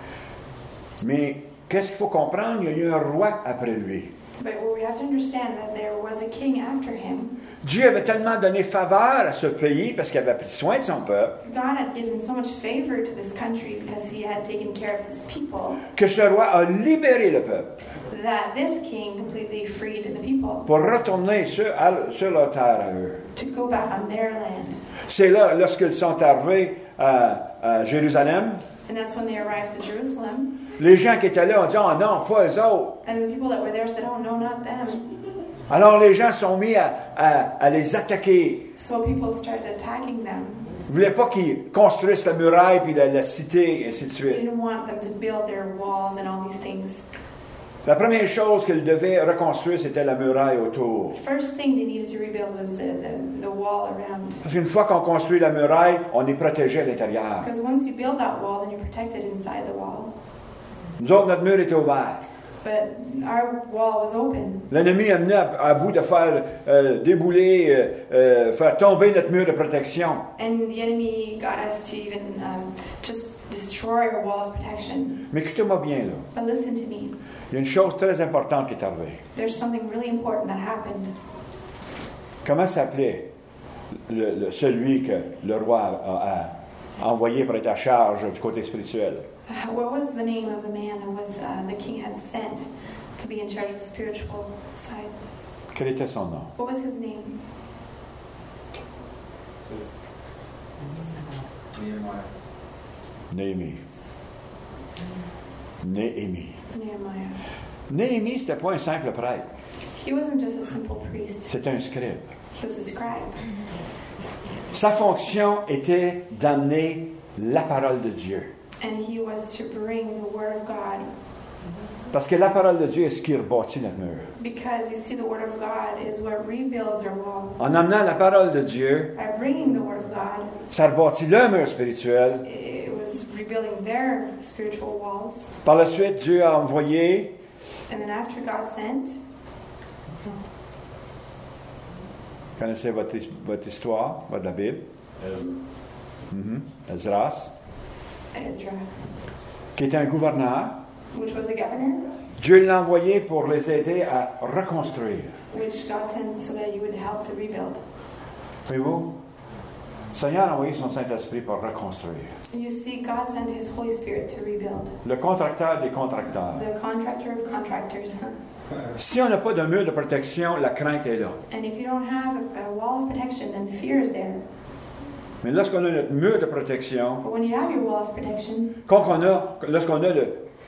S4: Mais qu'est-ce qu'il faut comprendre? Il y a eu un roi après lui.
S2: But we have to understand that there was a king after him.
S4: Dieu avait tellement donné faveur à ce pays parce qu'il avait pris soin de son peuple
S2: God had given so much favor to this country because he had taken care of his people,
S4: que ce roi a libéré le peuple
S2: that this king completely freed the people
S4: pour retourner sur leur terre à eux.
S2: to go back on their land.
S4: C'est là, lorsqu'ils sont arrivés à Jérusalem,
S2: And that's when they arrived to Jerusalem.
S4: les gens qui étaient là ont dit « Oh non, pas eux autres ».
S2: And the people that were there said, oh, no, not them.
S4: Alors les gens sont mis à les attaquer.
S2: So people started attacking them.
S4: Ils ne voulaient pas qu'ils construisent la muraille puis la cité, et ainsi de
S2: They
S4: suite.
S2: didn't want them to build their walls and all these things.
S4: La première chose qu'ils devaient reconstruire, c'était la muraille autour.
S2: The first thing they needed to rebuild was the wall around.
S4: Parce qu'une fois qu'on construit la muraille, on est protégé à l'intérieur.
S2: Because once you build that wall, then you're protected inside the wall.
S4: Nous autres, notre mur était ouvert.
S2: But our wall was open.
S4: L'ennemi a mené à bout de faire débouler, faire tomber notre mur de protection.
S2: And the enemy got us to even just destroy our wall of protection.
S4: Mais écoutez-moi bien, là.
S2: But listen to me.
S4: Il y a une chose très importante qui est arrivée.
S2: There's something really important that happened.
S4: Comment s'appelait celui que le roi a envoyé pour être à charge du côté spirituel?
S2: What was the name of the man who was the king had sent to be in charge of the spiritual side?
S4: Quel était son nom?
S2: What was his name?
S4: Néhémie. Néhémie.
S2: Nehemiah.
S4: Néhémie, c'était pas un simple prêtre.
S2: He wasn't just a simple priest.
S4: C'était un scribe.
S2: He was a scribe.
S4: Sa fonction était d'amener la parole de Dieu.
S2: And he was to bring the word of God.
S4: Parce que la parole de Dieu est ce qui rebâtit notre mur.
S2: Because you see, the word of God is what rebuilds our wall.
S4: En amenant la parole de Dieu,
S2: By bringing the word of God,
S4: ça rebâtit le mur spirituel.
S2: it was rebuilding their spiritual walls.
S4: Par la suite, Dieu a envoyé,
S2: And then after God sent,
S4: vous connaissez votre histoire, votre la Bible, Esdras,
S2: Ezra,
S4: qui était un gouverneur.
S2: which was a governor,
S4: Dieu l'a envoyé pour les aider à reconstruire.
S2: which God sent so that you would help to rebuild.
S4: Voyez-vous? Le Seigneur a envoyé son Saint-Esprit pour reconstruire.
S2: You see, God sent His Holy Spirit to rebuild.
S4: Le contracteur des contracteurs.
S2: The contractor of contractors.
S4: Si on n'a pas de mur de protection, la crainte est là.
S2: And if you don't have a wall of protection, then fear is there.
S4: Mais lorsqu'on a notre mur de protection,
S2: But when you have your wall of protection,
S4: lorsqu'on a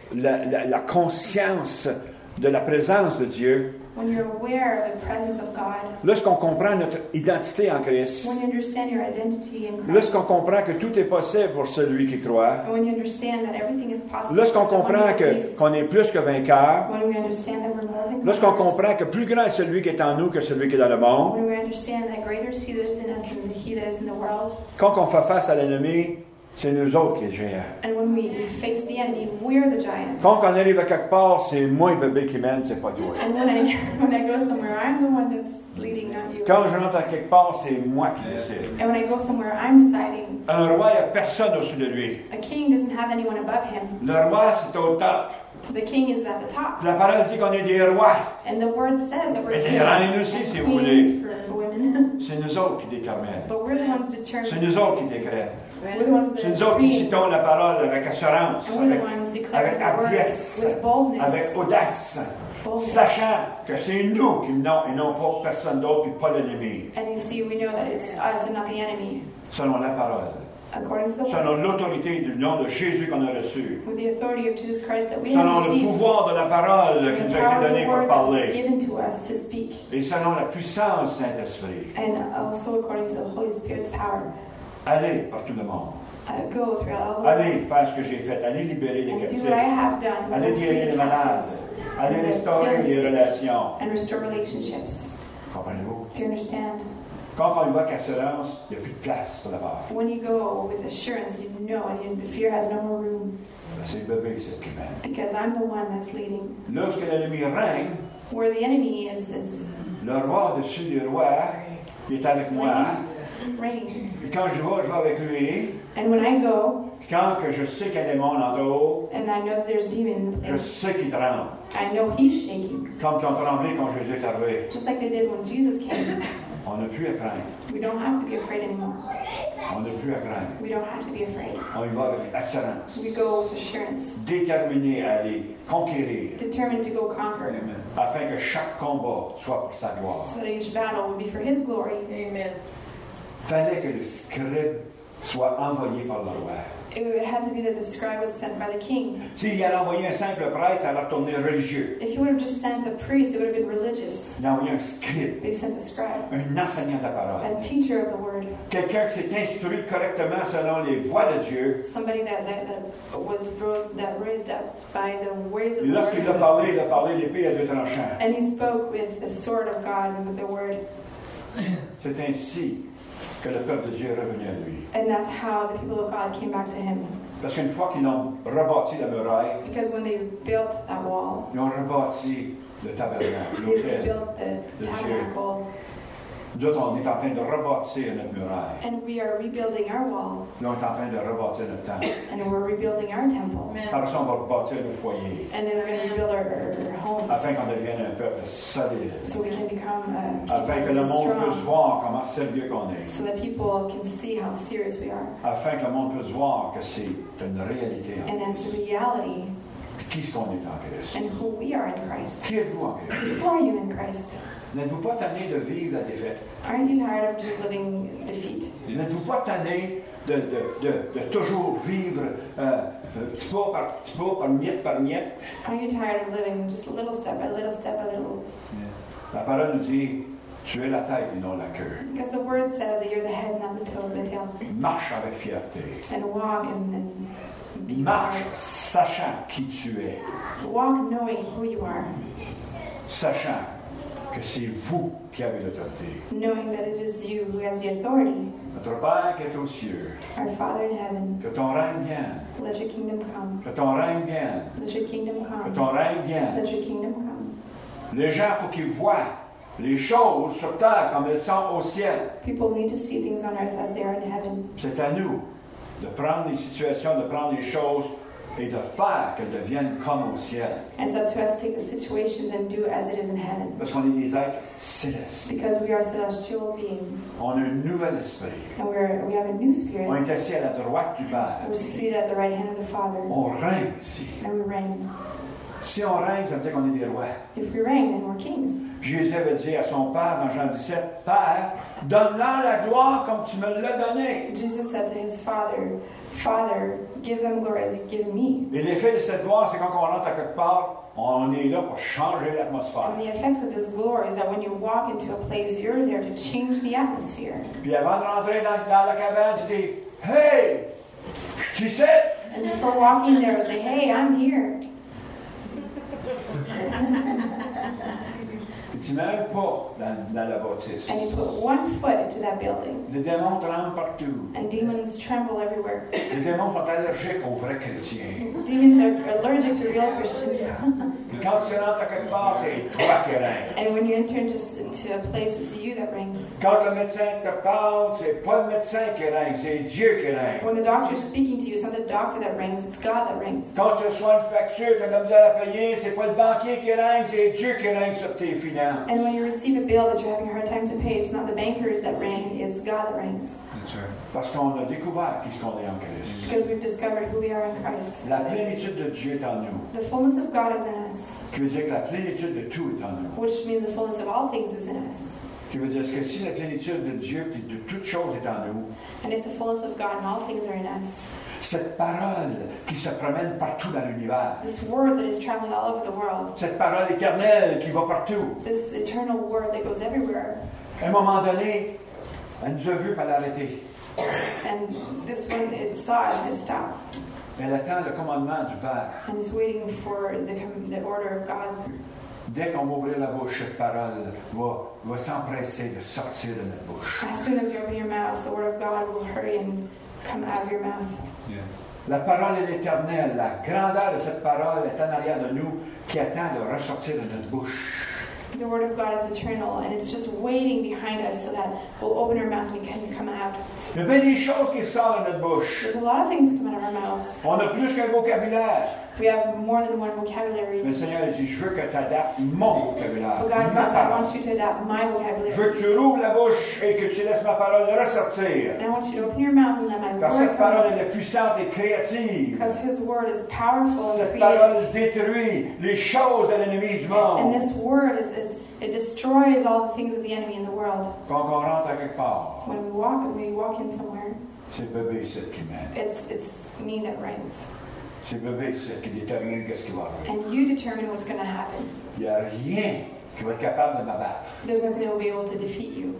S4: la conscience de la présence de Dieu,
S2: when you're aware of the presence of God,
S4: lorsqu'on comprend notre identité en Christ,
S2: when you understand your identity in Christ,
S4: lorsqu'on comprend que tout est possible pour celui qui croit,
S2: and when you understand that everything is possible,
S4: lorsqu'on
S2: for the one
S4: comprend
S2: who believes,
S4: qu'on est plus que vainqueur,
S2: when we understand that we're more than
S4: lorsqu'on
S2: conquerors,
S4: comprend que plus grand est celui qui est en nous que celui qui est dans le monde,
S2: when we understand that greater is He that is in us than He that is in the world,
S4: quand on fait face à l'ennemi, c'est nous autres qui est géant.
S2: and when we face the enemy, we're the giant.
S4: Quand on arrive à quelque part, c'est moi le bébé qui mène, c'est pas toi.
S2: And when I go somewhere, I'm the one that's leading, not you.
S4: Quand je rentre à quelque part, c'est moi qui décide.
S2: And when I go somewhere, I'm deciding.
S4: Un roi, il n'y a personne au-dessus de lui.
S2: A king doesn't have anyone above him.
S4: Le roi, c'est au top.
S2: The king is at the top.
S4: La parole dit qu'on est des rois.
S2: And the word says that we're
S4: Et des
S2: kings.
S4: reines aussi, si vous
S2: Queens
S4: voulez.
S2: for women.
S4: C'est nous autres qui déterminent.
S2: But we're the ones
S4: C'est
S2: determined.
S4: nous autres qui décrètent.
S2: We're the ones that
S4: C'est nous autres qui
S2: decree.
S4: citons la parole avec assurance,
S2: And we're the ones declaring
S4: avec
S2: the word
S4: hardiesse,
S2: with boldness.
S4: avec audace,
S2: Boldness.
S4: sachant que c'est nous qui menons et non pas personne d'autre, puis pas l'ennemi,
S2: And you see, we know that it's us and not the enemy.
S4: selon la parole,
S2: According to the word.
S4: selon l'autorité du nom de Jésus qu'on a reçu,
S2: With the authority of Jesus Christ that we
S4: selon
S2: have
S4: le
S2: received.
S4: pouvoir de la parole qui
S2: The
S4: nous a
S2: power
S4: été
S2: of
S4: donné
S2: the
S4: pour
S2: word that's
S4: parler,
S2: given to us to speak.
S4: et selon la puissance du Saint-Esprit.
S2: And also according to the Holy Spirit's power.
S4: Allez par tout le monde.
S2: Go throughout all the world.
S4: Allez faire ce que j'ai fait. Allez libérer les
S2: And do
S4: captifs.
S2: what I have done.
S4: Allez
S2: Free
S4: guérir
S2: the
S4: les malades.
S2: captives.
S4: Allez
S2: And
S4: restaurer
S2: heal the
S4: les
S2: sick.
S4: relations.
S2: And restore relationships.
S4: Comprenez-vous?
S2: Do you understand?
S4: Quand on y va qu'assurance, il n'y a plus de place pour la peur.
S2: When you go with assurance, you know, and the fear has no more room.
S4: C'est le bébé, c'est qui mène.
S2: Because I'm the one that's leading.
S4: Lorsque l'ennemi règne,
S2: Where the enemy is
S4: le roi au-dessus du roi, il est avec moi.
S2: reigning.
S4: Puis quand je vais avec lui.
S2: And when I go,
S4: Puis quand que je sais qu'il y a des démons autour,
S2: and I know that there's demons,
S4: je sais qu'il tremble.
S2: I know he's shaking.
S4: Comme ils ont tremblé quand Jésus est arrivé.
S2: Just like they did when Jesus came.
S4: On n'a plus à craindre.
S2: We don't have to be afraid anymore.
S4: On n'a plus à craindre.
S2: We don't have to be afraid.
S4: On y va avec assurance.
S2: We go with assurance.
S4: Déterminé à aller conquérir.
S2: Determined to go conquer.
S4: Afin que chaque combat soit pour sa gloire.
S2: So that each battle will be for his glory.
S3: Amen.
S4: Fallait que le scribe soit envoyé par le roi.
S2: It had to be that the scribe was sent by the king.
S4: S'il allait envoyer un simple prêtre, ça allait retourner religieux.
S2: If he would have just sent a priest, it would have been religious.
S4: Il a envoyé un scribe,
S2: But he sent a scribe,
S4: un enseignant de la parole.
S2: a teacher of the word,
S4: Quelqu'un qui s'est instruit correctement selon les voies de Dieu.
S2: somebody that raised up by the ways of
S4: Et
S2: the
S4: lorsqu'il a
S2: word.
S4: parlé l'épée à deux tranchants.
S2: And he spoke with the sword of God and with the word.
S4: C'est ainsi que le peuple de Dieu est revenu à lui.
S2: And that's how the people of God came back to him.
S4: Parce qu'une fois qu'ils ont rebâti la muraille,
S2: Because when they built that wall,
S4: ils ont rebâti le tabernacle,
S2: they
S4: l'autel.
S2: built the tabernacle.
S4: Nous autres, on est en train de rebâtir notre muraille.
S2: And we are rebuilding our wall.
S4: Là, on est en train de rebâtir notre temple.
S2: And we're rebuilding our temple.
S4: Après ça, on va rebâtir nos foyers.
S2: And then we're going to rebuild our homes.
S4: Afin qu'on devienne un peuple solide.
S2: So we can become
S4: Afin que le monde puisse
S2: strong.
S4: voir comment sérieux qu'on est.
S2: So that people can see how serious we are.
S4: Afin que le monde puisse voir que c'est une réalité.
S2: And it's a reality.
S4: Puis qui est-ce qu'on est en Christ?
S2: And who we are in Christ.
S4: Qui êtes-vous en Christ?
S2: Who are you in Christ?
S4: N'êtes-vous pas tanné de vivre la défaite?
S2: Aren't you tired of just living defeat?
S4: N'êtes-vous pas tanné de toujours vivre petit pas par miette par miette?
S2: Aren't you tired of living just little step by little step by little?
S4: La parole nous dit, tu es la tête et non la queue.
S2: Because the word says that you're the head, not the tail.
S4: Marche avec fierté.
S2: And walk and be
S4: Marche
S2: proud.
S4: sachant qui tu es.
S2: Walk knowing who you are.
S4: Sachant que c'est vous qui avez l'autorité.
S2: Knowing that it is you who has the authority.
S4: Notre Père qui est aux cieux,
S2: Our Father in heaven,
S4: que ton règne vienne,
S2: let your kingdom come.
S4: que ton règne vienne,
S2: Let your kingdom
S4: que
S2: come.
S4: ton règne vienne.
S2: Let your kingdom come.
S4: Les gens, il faut qu'ils voient les choses sur terre comme elles sont au ciel.
S2: People need to see things on earth as they are in heaven.
S4: C'est à nous de prendre les situations, de prendre les choses et de faire qu'elles deviennent comme au ciel.
S2: And it's up to us to take the situations and do as it is in heaven.
S4: Parce qu'on est des êtres célestes.
S2: Because we are celestial beings.
S4: On a un nouvel esprit.
S2: And we have a new
S4: On
S2: spirit.
S4: est assis à la droite du Père.
S2: We're seated at the right hand of the Father.
S4: On règne ici.
S2: And we reign.
S4: Si on règne, ça veut dire qu'on est des rois.
S2: If we reign, then we're kings.
S4: Jésus avait dit à son Père dans Jean 17, Père, donne-leur la gloire comme tu me l'as donnée.
S2: Jesus said to his Father, Father, give them glory as you've given me.
S4: Et l'effet de cette gloire, c'est quand on rentre à quelque part, on est là pour changer l'atmosphère.
S2: And the effects of this glory is that when you walk into a place, you're there to change the atmosphere.
S4: Puis avant de rentrer dans la cabane, tu dis, Hey, tu sais?
S2: And before walking there, say, hey, I'm here.
S4: Et tu ne mets un pas dans la bâtisse.
S2: And you put one foot into that building.
S4: Les démons tremblent partout.
S2: And demons tremble everywhere.
S4: Les démons sont allergiques aux vrais chrétiens.
S2: Demons are allergic to real Christians.
S4: Et quand tu rentres à quelque part, c'est toi qui règnes.
S2: And when you enter into a place, it's you that reigns.
S4: Quand le médecin te parle, c'est pas le médecin qui règne, c'est Dieu qui règne.
S2: When the doctor is speaking to you, it's not the doctor that reigns, it's God that reigns.
S4: Quand tu reçois une facture, tu as de la misère à payer, c'est pas le banquier qui règne, c'est Dieu qui règne sur tes finances.
S2: And when you receive a bill that you're having a hard time to pay, it's not the bankers that reign, it's God that reigns.
S1: That's right.
S4: Parce qu'on a découvert qui ce qu'on est en Christ.
S2: Because we've discovered who we are in Christ.
S4: La plénitude de Dieu est en nous.
S2: The fullness of God is in us,
S4: Qui veut dire que la plénitude de tout est en nous.
S2: which means the fullness of all things is in us.
S4: Qui veut dire que si la plénitude de Dieu et de toutes choses est en nous,
S2: And if the fullness of God and all things are in us,
S4: cette parole qui se promène partout dans l'univers,
S2: this word that is traveling all over the world,
S4: cette parole éternelle qui va partout,
S2: this eternal word that goes everywhere,
S4: à un moment donné, elle nous a vus pour l'arrêter.
S2: and this one, it saw us and it stopped.
S4: Elle attend le commandement du Père.
S2: And is waiting for the order of God.
S4: Dès qu'on va ouvrir la bouche, cette parole va s'empresser de sortir de notre bouche.
S2: As soon as you open your mouth, the word of God will hurry and come out of your mouth.
S1: Yes.
S4: La parole est éternelle. La grandeur de cette parole est en arrière de nous qui attend de ressortir de notre bouche.
S2: The word of God is eternal, and it's just waiting behind us so that we'll open our mouth and it can come out.
S4: Il y a bien des choses qui sortent de notre bouche.
S2: There's a lot of things that come out of our mouths.
S4: On a plus qu'un vocabulaire.
S2: We have more than one vocabulary.
S4: Mais le Seigneur a dit, je veux que tu adaptes mon vocabulaire,
S2: But God
S4: ma
S2: says, I
S4: parole.
S2: want you to adapt my
S4: Je veux
S2: vocabulary.
S4: que tu rouvres la bouche et que tu laisses ma parole ressortir.
S2: And I want you to open your mouth and let my
S4: Car
S2: word
S4: cette
S2: come
S4: parole
S2: out.
S4: elle est puissante et créative.
S2: Because His word is powerful and
S4: Cette
S2: creative.
S4: parole détruit les choses de l'ennemi du
S2: And
S4: monde.
S2: this word it destroys all the things of the enemy in the world.
S4: Quand on rentre à quelque part,
S2: When we walk in somewhere,
S4: c'est bébé ici qui mène.
S2: it's me that reigns.
S4: C'est bébé ici qui détermine qu'est-ce qui va arriver.
S2: And you determine what's going to happen.
S4: Il n'y a rien qui va être capable de m'abattre.
S2: There's nothing that will be able to defeat you.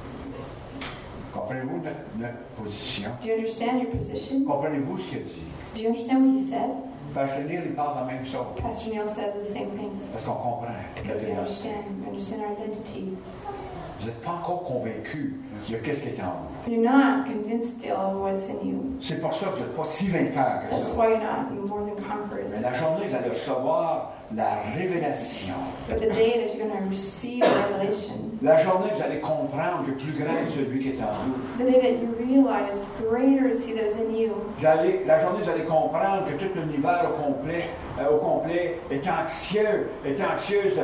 S4: Comprenez-vous notre position?
S2: Do you understand your position?
S4: Comprenez-vous ce qu'il dit?
S2: Do you understand what he said?
S4: Pasteur Neil, il parle de la même chose.
S2: Pastor Neil says the same thing.
S4: Parce qu'on comprend
S2: Because we
S4: l'identité.
S2: understand our identity.
S4: Vous n'êtes pas encore convaincu de qu'est-ce qui est en vous.
S2: You're not convinced still of what's in you.
S4: C'est pour ça que vous n'êtes pas si vainqueur que
S2: That's
S4: ça.
S2: why you're not more than conquerors.
S4: Mais la journée, vous allez recevoir la révélation.
S2: But the day that you're going to receive revelation,
S4: La journée, vous allez comprendre que plus grand est celui qui est en vous.
S2: the day that you realize greater is He that is in you,
S4: La journée, vous allez comprendre que tout l'univers au complet est anxieuse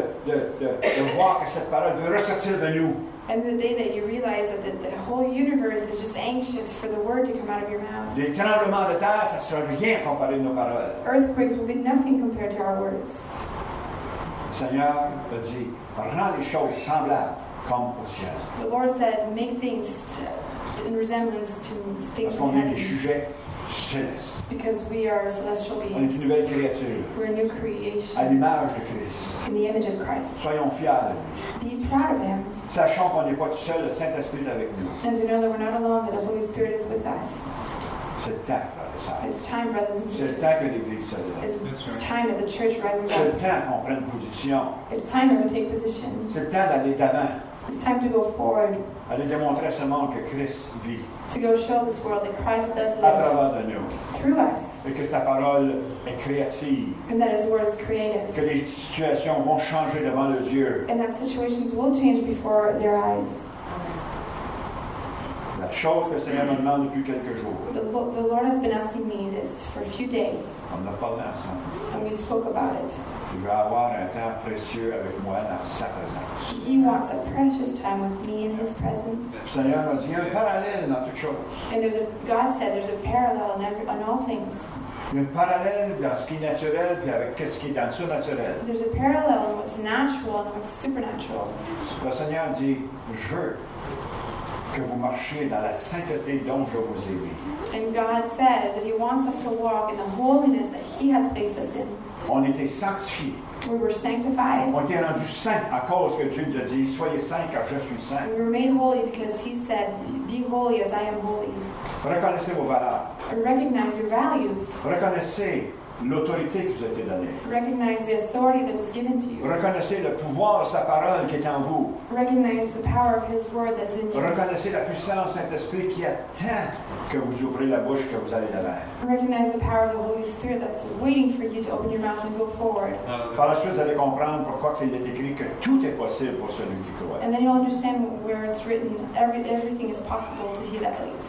S4: de voir que cette parole veut ressortir de nous.
S2: and the day that you realize that the whole universe is just anxious for the word to come out of your mouth.
S4: Les tremblements de terre, ça ne sera rien comparé à nos paroles.
S2: Earthquakes will be nothing compared to our words.
S4: Le Seigneur a dit, rends les choses semblables comme au ciel.
S2: The Lord said, make things in resemblance to things
S4: Parce
S2: in
S4: qu'on est des
S2: heaven.
S4: sujets célestes.
S2: Because we are celestial
S4: On est une
S2: beings.
S4: nouvelle créature,
S2: We're a new
S4: à
S2: creation
S4: l'image de Christ.
S2: in the image of Christ.
S4: Soyons fiers de lui.
S2: Be proud of Him
S4: Sachons qu'on n'est pas tout seul, le Saint-Esprit est avec nous.
S2: and to know that we're not alone, that the Holy Spirit is with us.
S4: C'est le temps, frères et sœurs.
S2: It's time, brothers and
S4: C'est le
S2: sisters.
S4: temps que l'Église se lève.
S2: It's time that the church rises
S4: C'est le
S2: up.
S4: temps qu'on prenne position.
S2: It's time that we take position.
S4: C'est le temps d'aller d'avant,
S2: It's time to go forward,
S4: aller démontrer à ce monde que Christ vit
S2: to go show this world that Christ does
S4: à
S2: live
S4: travers de nous.
S2: through us,
S4: Et que sa parole est créative.
S2: and that His word is creative,
S4: Que les situations vont changer devant leurs yeux.
S2: and that situations will change before their eyes.
S4: La chose que le Seigneur me demande depuis quelques jours.
S2: The Lord has been asking me this for a few days,
S4: On en a parlé ensemble.
S2: and we spoke about it.
S4: Il veut avoir un temps précieux avec moi dans sa présence.
S2: He wants a precious time with me in His presence.
S4: Le Seigneur m'a dit, il y a un parallèle dans toutes choses.
S2: And God said there's a parallel in all things.
S4: Il y a un parallèle dans ce qui est naturel et avec ce qui est dans le surnaturel.
S2: There's a parallel in what's natural and what's supernatural.
S4: Le Seigneur dit, je veux que vous marchiez dans la sainteté dont je vous ai mis.
S2: And God says that He wants us to walk in the holiness that He has placed us in.
S4: On était sanctifiés.
S2: We were sanctified.
S4: On était rendus saints à cause que Dieu nous a dit, soyez saints car je suis saint.
S2: We were made holy because He said, be holy as I am holy.
S4: Reconnaissez vos valeurs.
S2: Recognize your values.
S4: Reconnaissez l'autorité qui vous a été donnée.
S2: Recognize the authority that was given to you.
S4: Reconnaissez le pouvoir de sa parole qui est en vous.
S2: Recognize the power of His word that is in you.
S4: Reconnaissez la puissance du Saint-Esprit qui attend que vous ouvrez la bouche, que vous allez de l'avant.
S2: Recognize the power of the Holy Spirit that's waiting for you to open your mouth and go forward.
S4: Par la suite, vous allez comprendre pourquoi il est écrit que tout est possible pour celui qui croit.
S2: And then you'll understand where it's written, everything is possible to he that believes.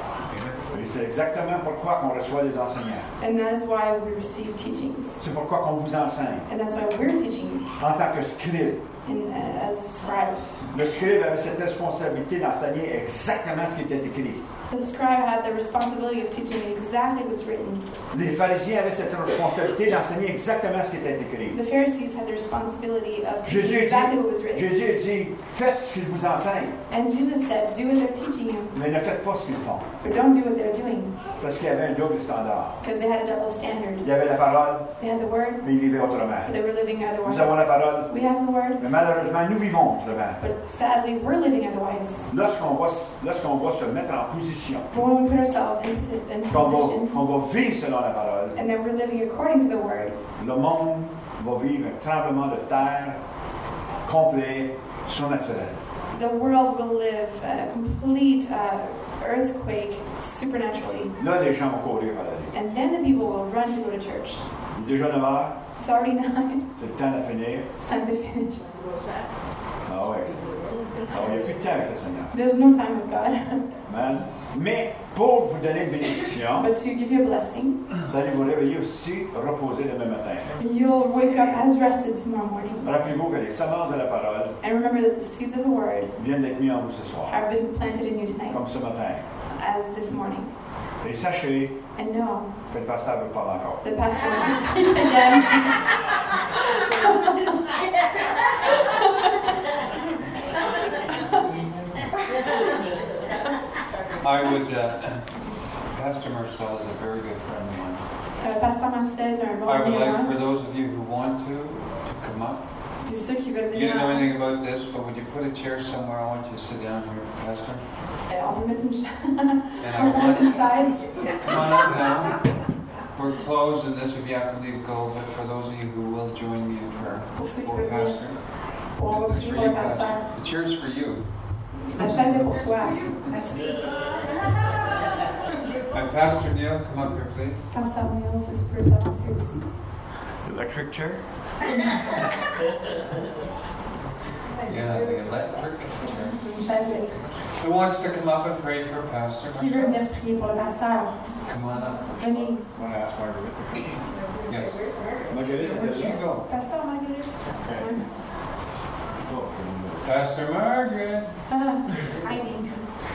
S4: Et c'est exactement pourquoi on reçoit des enseignants.
S2: And that is why we receive teachings.
S4: C'est pourquoi qu'on vous enseigne
S2: And that's why we're teaching you
S4: en tant que scribe.
S2: as scribes.
S4: Le scribe avait cette responsabilité d'enseigner exactement ce qui était écrit.
S2: The scribe had the responsibility of teaching exactly what's written.
S4: Les pharisiens avaient cette responsabilité d'enseigner exactement ce qui était écrit.
S2: The Pharisees had the responsibility of teaching
S4: Jésus
S2: exactly what was written.
S4: a dit, faites ce qu'ils vous enseignent,
S2: And Jesus said, do what they're teaching you,
S4: mais ne faites pas ce qu'ils font.
S2: but don't do what they're doing,
S4: Parce qu'il y avait un double standard.
S2: because they had a double standard.
S4: Il y avait la parole,
S2: They had the word,
S4: mais ils vivaient autrement.
S2: but they were living
S4: Nous avons la
S2: otherwise.
S4: parole,
S2: We have the word,
S4: mais malheureusement, nous vivons autrement.
S2: but sadly, we're living otherwise.
S4: Lorsqu'on va se mettre en position,
S2: But when we put ourselves in position,
S4: qu'on va vivre selon la parole,
S2: and then we're living according to the word,
S4: le monde va vivre un tremblement de terre complet, surnaturel.
S2: the world will live a complete earthquake supernaturally.
S4: Là, les gens vont courir à la vie.
S2: And then the people will run to go to church.
S4: Il est déjà 9 heures,
S2: It's already 9.
S4: c'est le temps de finir.
S2: It's time to finish.
S4: Ah oui. Alors, il n'y a plus de temps avec le Seigneur.
S2: There's no time with God.
S4: Amen. Mais pour vous donner une bénédiction,
S2: But to give you a blessing,
S4: vous allez vous réveiller aussi reposer demain matin.
S2: you'll wake up as rested tomorrow morning.
S4: Rappelez-vous que les semences de la parole
S2: And remember that the seeds of the word
S4: viennent d'être mis en vous ce soir,
S2: have been planted in you tonight,
S4: comme ce matin.
S2: as this morning.
S4: Et sachez
S2: And know
S4: que le pasteur veut parler encore.
S2: the pastor is speaking again.
S1: I would, Pastor Marcel is a very good friend of mine.
S2: Pasteur Marcel est un bon
S1: I would
S2: ami à
S1: like for
S2: moi.
S1: those of you who want to come up.
S2: C'est ceux qui veulent
S1: You
S2: venir.
S1: don't know anything about this, but would you put a chair somewhere? I want you to sit down here, Pastor.
S2: On peut mettre une chaise.
S1: And
S2: On peut mettre une chaise.
S1: Come on up now. We're closing this if you have to leave, go, but for those of you who will join me in prayer,
S2: Pour ceux qui
S1: for
S2: veulent venir.
S1: Pastor.
S2: On va
S1: It's
S2: prier
S1: for
S2: pour
S1: you,
S2: le pasteur.
S1: Pastor. The chair's for you.
S2: La chaise est pour toi. Merci.
S1: And Pastor Neil, come up here, please.
S2: Pasteur Neil, si tu peux t'avancer aussi.
S4: Electric chair?
S1: Yeah, the electric chair.
S2: Une chaise électrique.
S1: Who wants to come up and pray for Pastor
S2: Qui veut
S1: Marcel?
S2: venir prier pour le pasteur?
S1: Come on up.
S2: Venez.
S4: I want to ask Marguerite.
S1: Yes.
S4: Marguerite,
S1: Where should you go?
S2: Pasteur Marguerite.
S1: Pastor Margaret.
S2: It's hiding.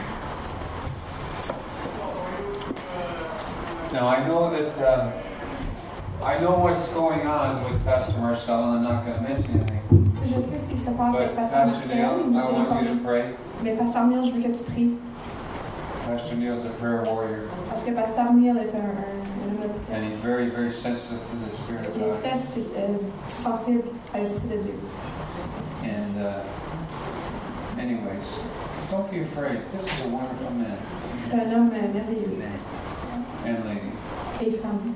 S1: Now I know that I know what's going on with Pastor Marcel, and I'm not going to mention anything.
S2: Je sais ce qui se passe avec
S1: But
S2: Pasteur
S1: Pastor Neil,
S2: Marcel.
S1: I want you to pray.
S2: Mais Pasteur Neil, je veux que tu pries.
S1: Pastor Neil's a prayer warrior,
S2: Parce que Pasteur Neil est un
S1: and he's very, very sensitive to the Spirit of
S2: il est
S1: God.
S2: très sensible à l'Esprit de Dieu.
S1: And anyways, don't be afraid. This is a wonderful man
S2: C'est un homme merveilleux.
S1: and lady.
S2: Et femme.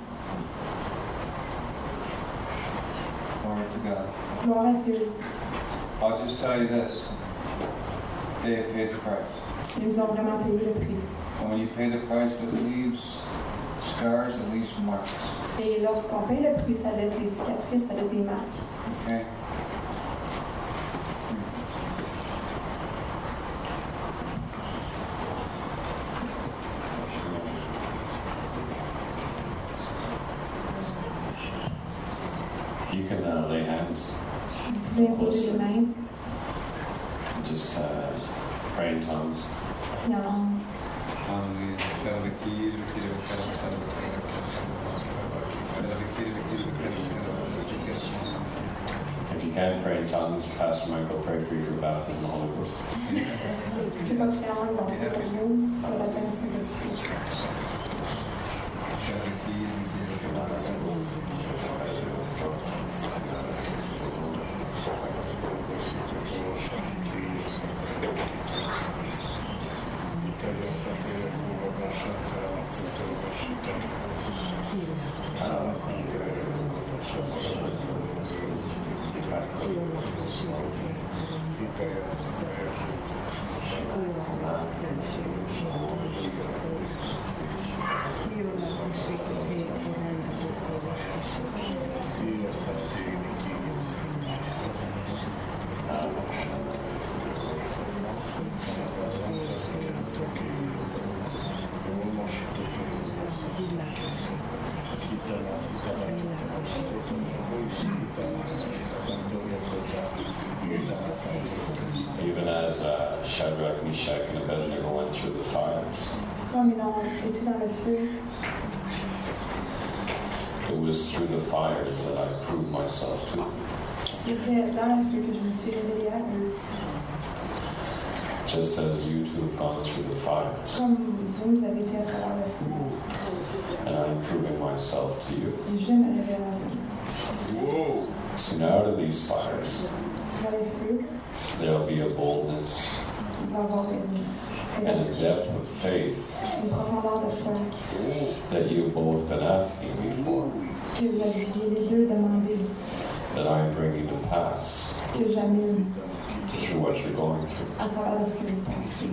S1: Glory to God.
S2: Gloire à Dieu.
S1: I'll just tell you this. They have paid the price.
S2: Ils nous ont vraiment payé le prix.
S1: And when you pay the price, it leaves scars, it leaves marks.
S2: Et lorsqu'on paye le prix, ça laisse des cicatrices, ça laisse des marques.
S1: Okay?
S2: pouvez imposer les mains.
S5: Just pray in tongues.
S2: Priez en langue.
S5: If you can't pray in tongues, Pastor Mike will pray for you for baptism in the Holy Ghost.
S2: Je ne peux pas prier en langue, on va prier pour vous, pour le baptême du Saint-Esprit.
S5: Even as Shadrach, Meshach, and Abednego went through the fires,
S2: Comme ils ont été dans le feu,
S5: it was through the fires that I proved myself to them.
S2: c'était dans le feu que je me suis révélée à eux.
S5: Just as you two have gone through the fires,
S2: Comme vous avez été à travers le feu,
S5: and I'm proving myself to you.
S2: et je me révèle à vous.
S5: So now out of these fires,
S2: Tu vois les feux,
S5: there'll be a boldness
S2: il va y avoir
S5: and a depth of faith
S2: une profondeur de foi
S5: that you've both been asking me for,
S2: que vous aviez les deux demandé,
S5: that I'm bringing to pass
S2: que j'amène
S5: through what you're going through.
S2: à travers ce que vous pensez.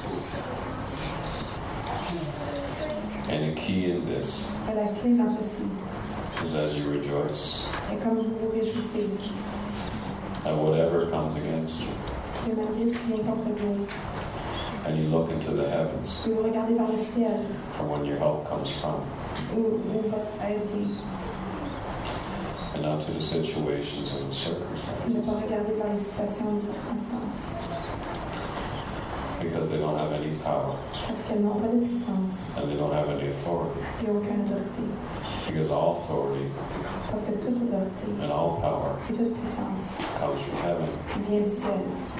S5: And a key in this
S2: Et la clé dans ceci
S5: is as you rejoice,
S2: est comme vous vous réjouissez,
S5: and whatever comes against you,
S2: que malgré ce qui vient contre vous,
S5: and you look into the heavens
S2: que vous regardez vers le ciel
S5: from when your help comes from,
S2: où votre aide vient,
S5: and not to the situations and the
S2: ne
S5: circumstances,
S2: pas regarder vers les situations et les circonstances,
S5: because they don't have any power,
S2: parce qu'elles n'ont pas de puissance
S5: and they don't have any authority,
S2: et aucune autorité,
S5: because all authority
S2: parce que toute autorité
S5: and all power
S2: et toute puissance
S5: comes from heaven.
S2: vient du ciel.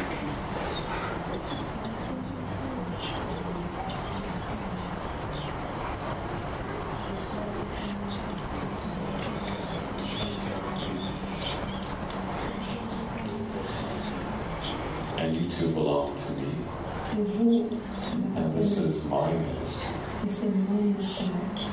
S5: And you two belong to me,
S2: Et vous,
S5: and this is my ministry.
S2: et c'est mon ministère.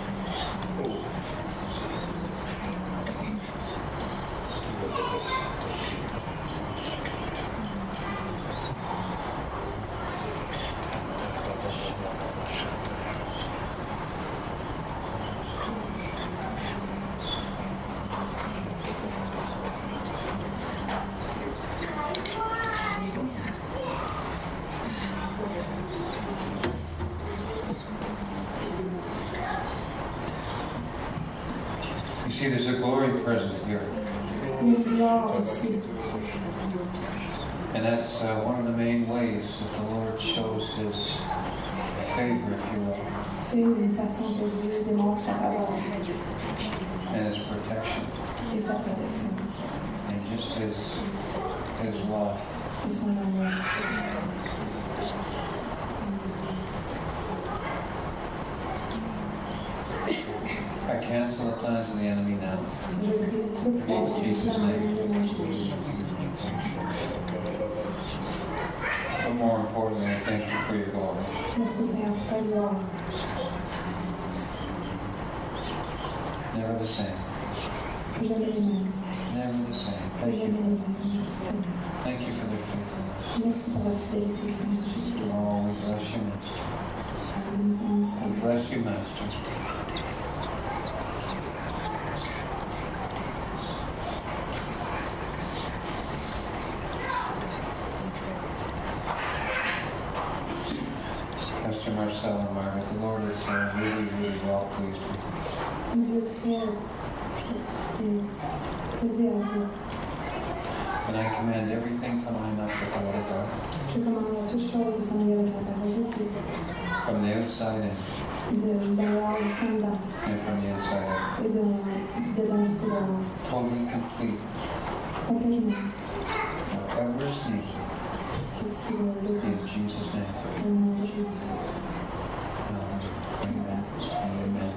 S1: You see, there's a glory present here.
S2: Une gloire aussi.
S1: And that's one of the main ways that the Lord shows His favor, if you will,
S2: C'est une façon que Dieu démontre sa faveur
S1: and His protection,
S2: et sa protection
S1: and just His love.
S2: et son amour.
S1: I cancel the plans of the enemy now.
S2: Je brise tout le plan de Jésus.
S1: But more importantly, I thank you for your glory.
S2: Merci Seigneur pour ta gloire.
S1: Never the same.
S2: Plus jamais les mêmes.
S1: Never the same.
S2: Plus
S1: Thank
S2: jamais
S1: you.
S2: les mêmes. Merci Seigneur.
S1: Thank you for their faithfulness.
S2: Merci pour la fidélité, Seigneur Jésus.
S1: Oh, we bless you, Master. We bless you, Master. Pastor Marcel and Margaret, the Lord is really, really well pleased with you.
S2: Dieu est très plaisir à Dieu.
S1: And I command everything to line up with the Word of God.
S2: Je commande toute chose de s'en aller avec la parole de Dieu.
S1: From the outside in
S2: De dehors jusqu'en dedans.
S1: and from the inside out.
S2: Et du dedans jusqu'au dehors.
S1: Totally complete.
S2: Complètement.
S1: Whatever is needed.
S2: Qu'est-ce qui va besoin?
S1: In Jesus' name.
S2: Au nom de Jésus.
S1: Amen. Amen.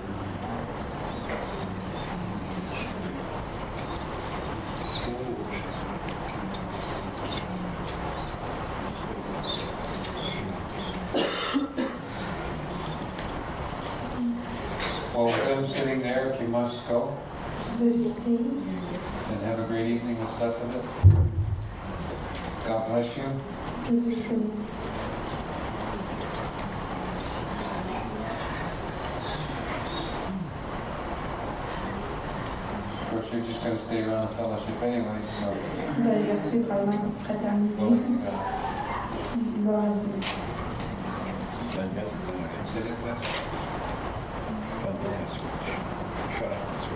S1: Well, with them sitting there, if you must go,
S2: Tu peux quitter.
S1: and have a great evening and stuff of it. God bless you.
S2: Que Dieu te bénisse.
S1: Of course, you're just going to stay around the fellowship anyway, so
S2: Tu vas rester probablement pour fraterniser.
S1: glory to God.
S2: Gloire à Dieu.
S1: Is it, Beth?
S6: Shut up.